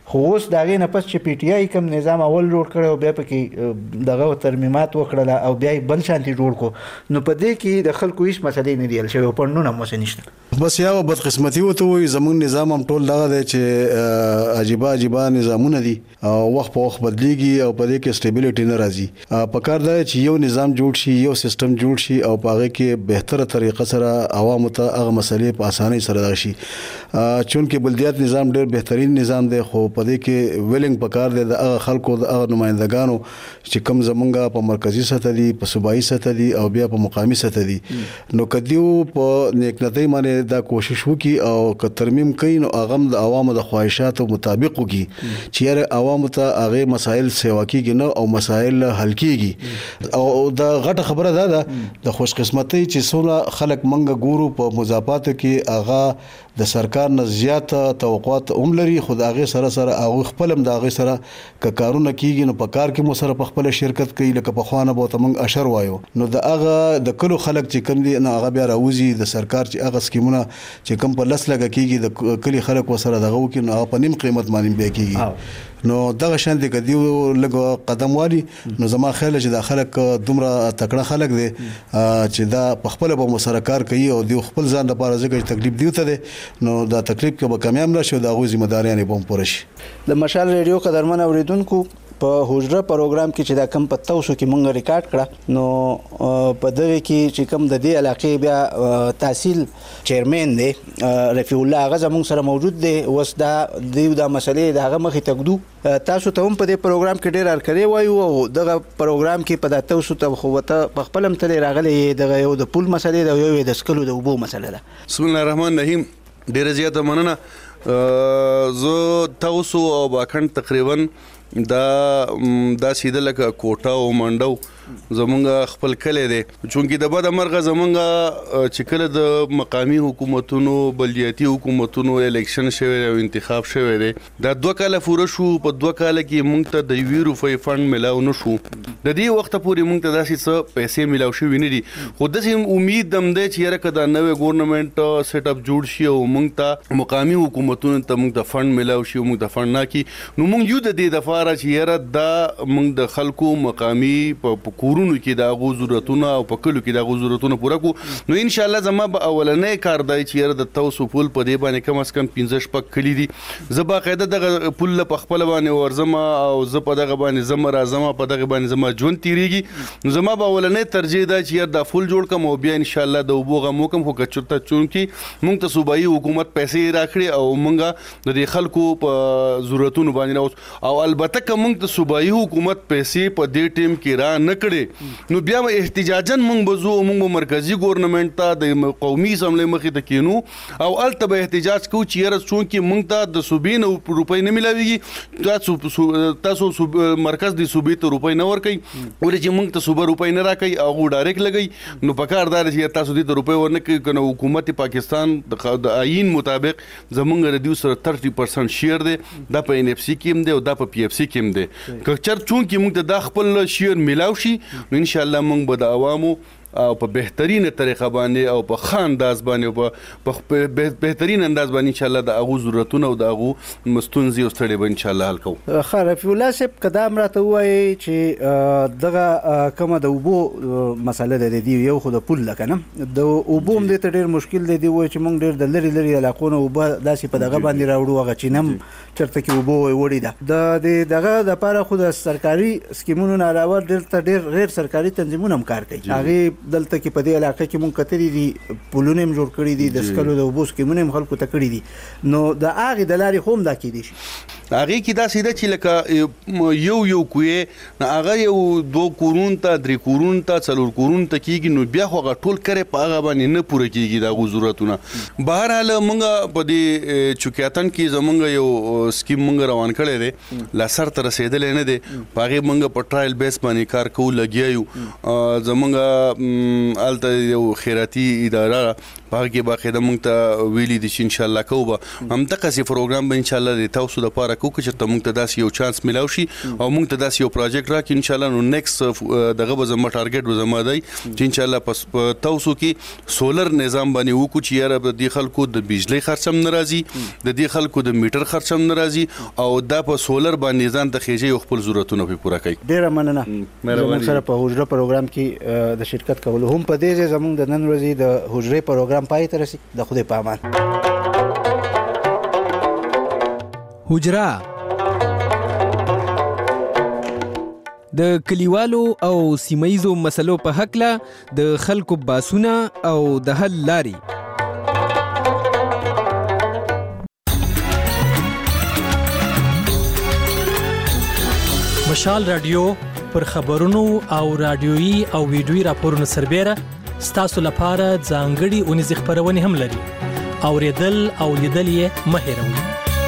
خو اوس د هغې نه پس چې پی ټی آی کوم نظام اول جوړ کړی او بیا پکې دغه ترمیمات وکړله او بیا یې بل شانتي جوړ کړو نو په دې کې د خلکو هېڅ مسلې نه دي حل شوې او پنډونه هم اوسې نشته. بس یا بدقسمتي ورته وایي زموږ نظام هم ټول دغه دی چې عجیبه نظامونه دي او وخت په وخت بدلیږي او په دې کې سټیبیلیټي نه راځي. پکار دی چې یو نظام جوړ شي یو سیستم جوړ شي او په هغې کې بهتره طریقه سره عوامو ته هغه مسلې په اسانۍ سره دغه شي. چونکې بلدیات نظام ډېر بهترین نظام دی خو په دې کې ویلنګ پکار دی د هغه خلکو د هغه نمایندګانو چې کوم زمونږ په مرکزي سطح دي په صوبایي سطح دي او بیا په مقامي سطح دي نو که دیو په نیکنتۍ باندې دا کوشش وکړي او که ترمیم کوي نو هغه هم د عوامو د خواهشاتو مطابق وکړي چې یاره عوامو ته هغې مسایل سیوا کېږي نه او مسایل حل کېږي. او د غټه خبره دا ده د خوشقسمتۍ چې څومره خلک موږ ګورو په مضافاتو کې هغه د سرکار نه زیاته توقعات هم لري خو د هغې سره سره هغوی خپل هم د هغې سره که کارونه کېږي نو په کار کې مو سره په خپله شرکت کوي لکه پخوا نه به ورته موږ اشر وایو نو د هغه د کلو خلک چې کوم دي نو هغه بیا راوځي د سرکار چې هغه سکیمونه چې کوم په لس لګه کېږي د کلي خلک ورسره دغه وکړي نو هغه په نیم قیمت باندې بیا کېږي. نو دغه شان دي که دیو لږ قدم والي نو زما خیال چې دا خلک دومره تکړه خلک دي چې دا په خپله به مو سره کار کوي او دیو خپل ځان لپاره ځکه چې تکلیف دیو ته دی نو دا تکلیف کې به کامیاب نه شي او د هغوی ذمهداریانې به هم پوره شي. د مشال ریډیو قدرمن اوریدونکو په حجره پروګرام کې چې دا کم په تاسو کې مونږ ریکارډ کړه نو په دغه کې چې کم د دې علاقې بیا تحصیل چیرمن دی رفیع الله هغه زموږ سره موجود دی. اوس دا دیو دا مسلې د هغه مخې ته ږدو. تاسو ته هم په دې پروګرام کې ډېر هرکلی وایو او دغه پروګرام کې په دا تاسو ته خو ته په خپل هم تلې راغلی دغه یو د پول مسلې ده یو یې د څښلو د اوبو مسله ده. بسم الله الرحمن الرحیم. ډېره زیاته مننه. زه تاسو او باکن تقریبا دا سیده لکه کوټه او منډو زمونږ خپل کلی دی چونکې د بده مرغه زمونږ چې کله د مقامي حکومتونو بلدیاتي حکومتونو الیکشن شوی او انتخاب شوی دی دا 2 کاله پوره شو. په 2 کاله کې مونږ ته د 1 روپۍ فنډ ملاو نه شو. د دې وخته پورې مونږ ته داسې څه پیسې ملاو شوي نه دي خو داسې امید هم دی چې یاره که دا نوی ګورنمنټ سیټ اپ جوړ شي او مونږ ته مقامي حکومتونو ته مونږ ته فنډ ملاو شي او مونږ ته فنډ ناکړي نو مونږ یو د دې دپاره چې یاره دا مونږ د خلکو مقامي په کورونو کې د هغو ضرورتونه او په کلو کې د هغو ضرورتونه پوره کړو. نو انشاءالله زما به اولنی کار دی چې یاره د تاسو پول په دې باندې کم از کم 15 کلي دي زه باقاعده دغه پول له په خپله باندې ورځم او زه په دغه باندې ځم راځم په دغه باندې زما ژوند تېرېږي. نو زما به اولنی ترجیح ده چې یار دا پول جوړ کړم او بیا انشاءالله د اوبو غم وکړم خو که چېرته چونکې مونږ ته صوبایي حکومت پیسې راکړي او مونږ د دې خلکو په ضرورتونو باندې او البته که مونږ ته صوبایي حکومت پیسې په دې ټیم کې را نه کړې نو بیا به احتجاجاً مونږ به ځو مونږ به مرکزي ګورنمنټ ته د قومي اسمبلۍ مخې ته کینو او هلته به احتجاج کوو چې یاره څونکې مونږ ته د صوبې نه روپۍ نه میلاویږي تاسو مرکز د صوبې ته روپۍ نه ورکوئ ولې چې مونږ ته صوبه روپۍ نه راکوي هغو ډایرکټ لګوي نو پکار دا چې تاسو دې ته روپۍ ورنه کوي که نه حکومت پاکستان د آیین مطابق زمونږ د دیو سره 30% شیر دی دا په ان اف سی کې هم دی او دا په پی اف سی کې هم دی که چونکې مونږ ته دا خپل شیر میلاو شي نو انشاءالله مونږ به د عوامو او په بهترینه طریقه باندې او په ښه انداز باندې او په بهترین انداز باندې انشاءالله د هغو ضرورتونه او د هغو ستونزې او ستړې به انشاءالله حل کوو. ښه رفیع الله صاحب که دا هم راته ووایې چې دغه کومه د اوبو مسله ده د دې یو خو د پول ده که نه د اوبو هم دې ته ډېر مشکل دی دې وایي چې مونږ ډېر د لرې لرې علاقو نه اوبه داسې په دغه باندې راوړو هغه چینه هم چېرته کې اوبه وړې ده د دغه دپاره خو د سرکاري سکیمونو نه علاوه ډېر غیر سرکاري تنظیمونه هم کار کوي هغې دلته کې په دې علاقه کې مونږ کتلي دي پلونه هم جوړ کړي دي د څښلو د اوبو سکیمونه هم خلکو ته کړي دي نو د هغې د لارې خو هم دا کیدی شي. هغې کې داسې ده چې لکه یو کوی نو هغه یو 2 کورونو ته 3 کورونو ته 4 کورونو ته کېږي نو بیا خو هغه ټول کرې په هغه باندې نه پوره کېږي د هغو ضرورتونه. بهرحال مونږ په دې چوکیاتن کې زمونږ یو سکیم مونږ روان کړی دی لا سر ته رسېدلی نه دی په هغې مونږ په ټرایل بیس باندې کار کوو لګیا یو زمونږ الته یو خیراتي اداره په کې باقاعده مونږ ته ویلي دي چې ان شاء الله کوو به هم دغه سي پروګرام به ان شاء الله د تاسو د لپاره کوو چې مونږ ته داسې یو چانس ملاوي شي او مونږ ته داسې یو پروجیکټ راکړي ان شاء الله نو نیکسټ دغه به زموږ ټارګټ به زموږ دی چې ان شاء الله پس تاسو کې سولر نظام باندې وکړو چې یاره به د خلکو د بجلی خرچ هم ناراضي د دې خلکو د میټر خرچ هم ناراضي او دا په سولر باندې ځان د خېجې خپل ضرورتونه په پوره کوي. ډیره مننه زموږ سره په حجره پروګرام کې د شرکت کولو هم په دې زموږ د نن ورځې د حجره پروګرام پای ته رسي. د خدای په امان. حجره د کلیوالو او سیمایزو مسلو په هکله د خلکو باسونه او د حل لاري. مشال رادیو پر خبرونو او رادیويي او ویډیويي راپورونو سربېره ستاسو لپاره ځانګړي اونیزې خپرونې هم لري. اوریدل او لیدل یې مه هېروئ.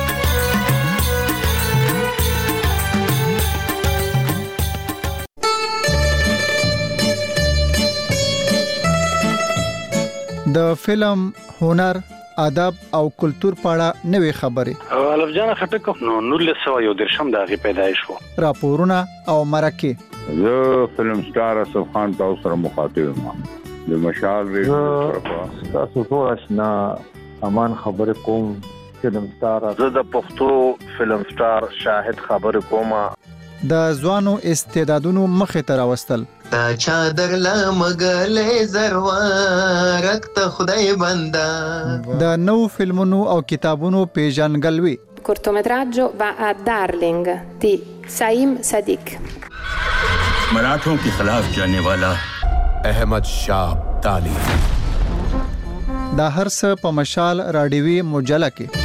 د فلم، هنر، ادب او کلچر په اړه نوې خبرې. الف جان خټک نو 1913 د هغې پیدایش وو. راپورونه او مرکې. زه فلم سټار اسف خان تاسو سره مخاطب یم. د مشال ریډیو تاسو ټول آشنا امان خبرې کوم. فلم سټار زه د پښتو فلم سټار شاهد خبرې کوم. د ځوانو استعدادونو مخې ته راوستل. تا چادر لا مګلې زروارک ته خدای بندا. د نو فلمونو او کتابونو پیژنګلوي. cortometraggio va a Darling di Saim Sadiq. मराठों के खिलाफ जाने वाला अहमद शाह ताली. دا هر څه په مشال رادیوي مجله کې.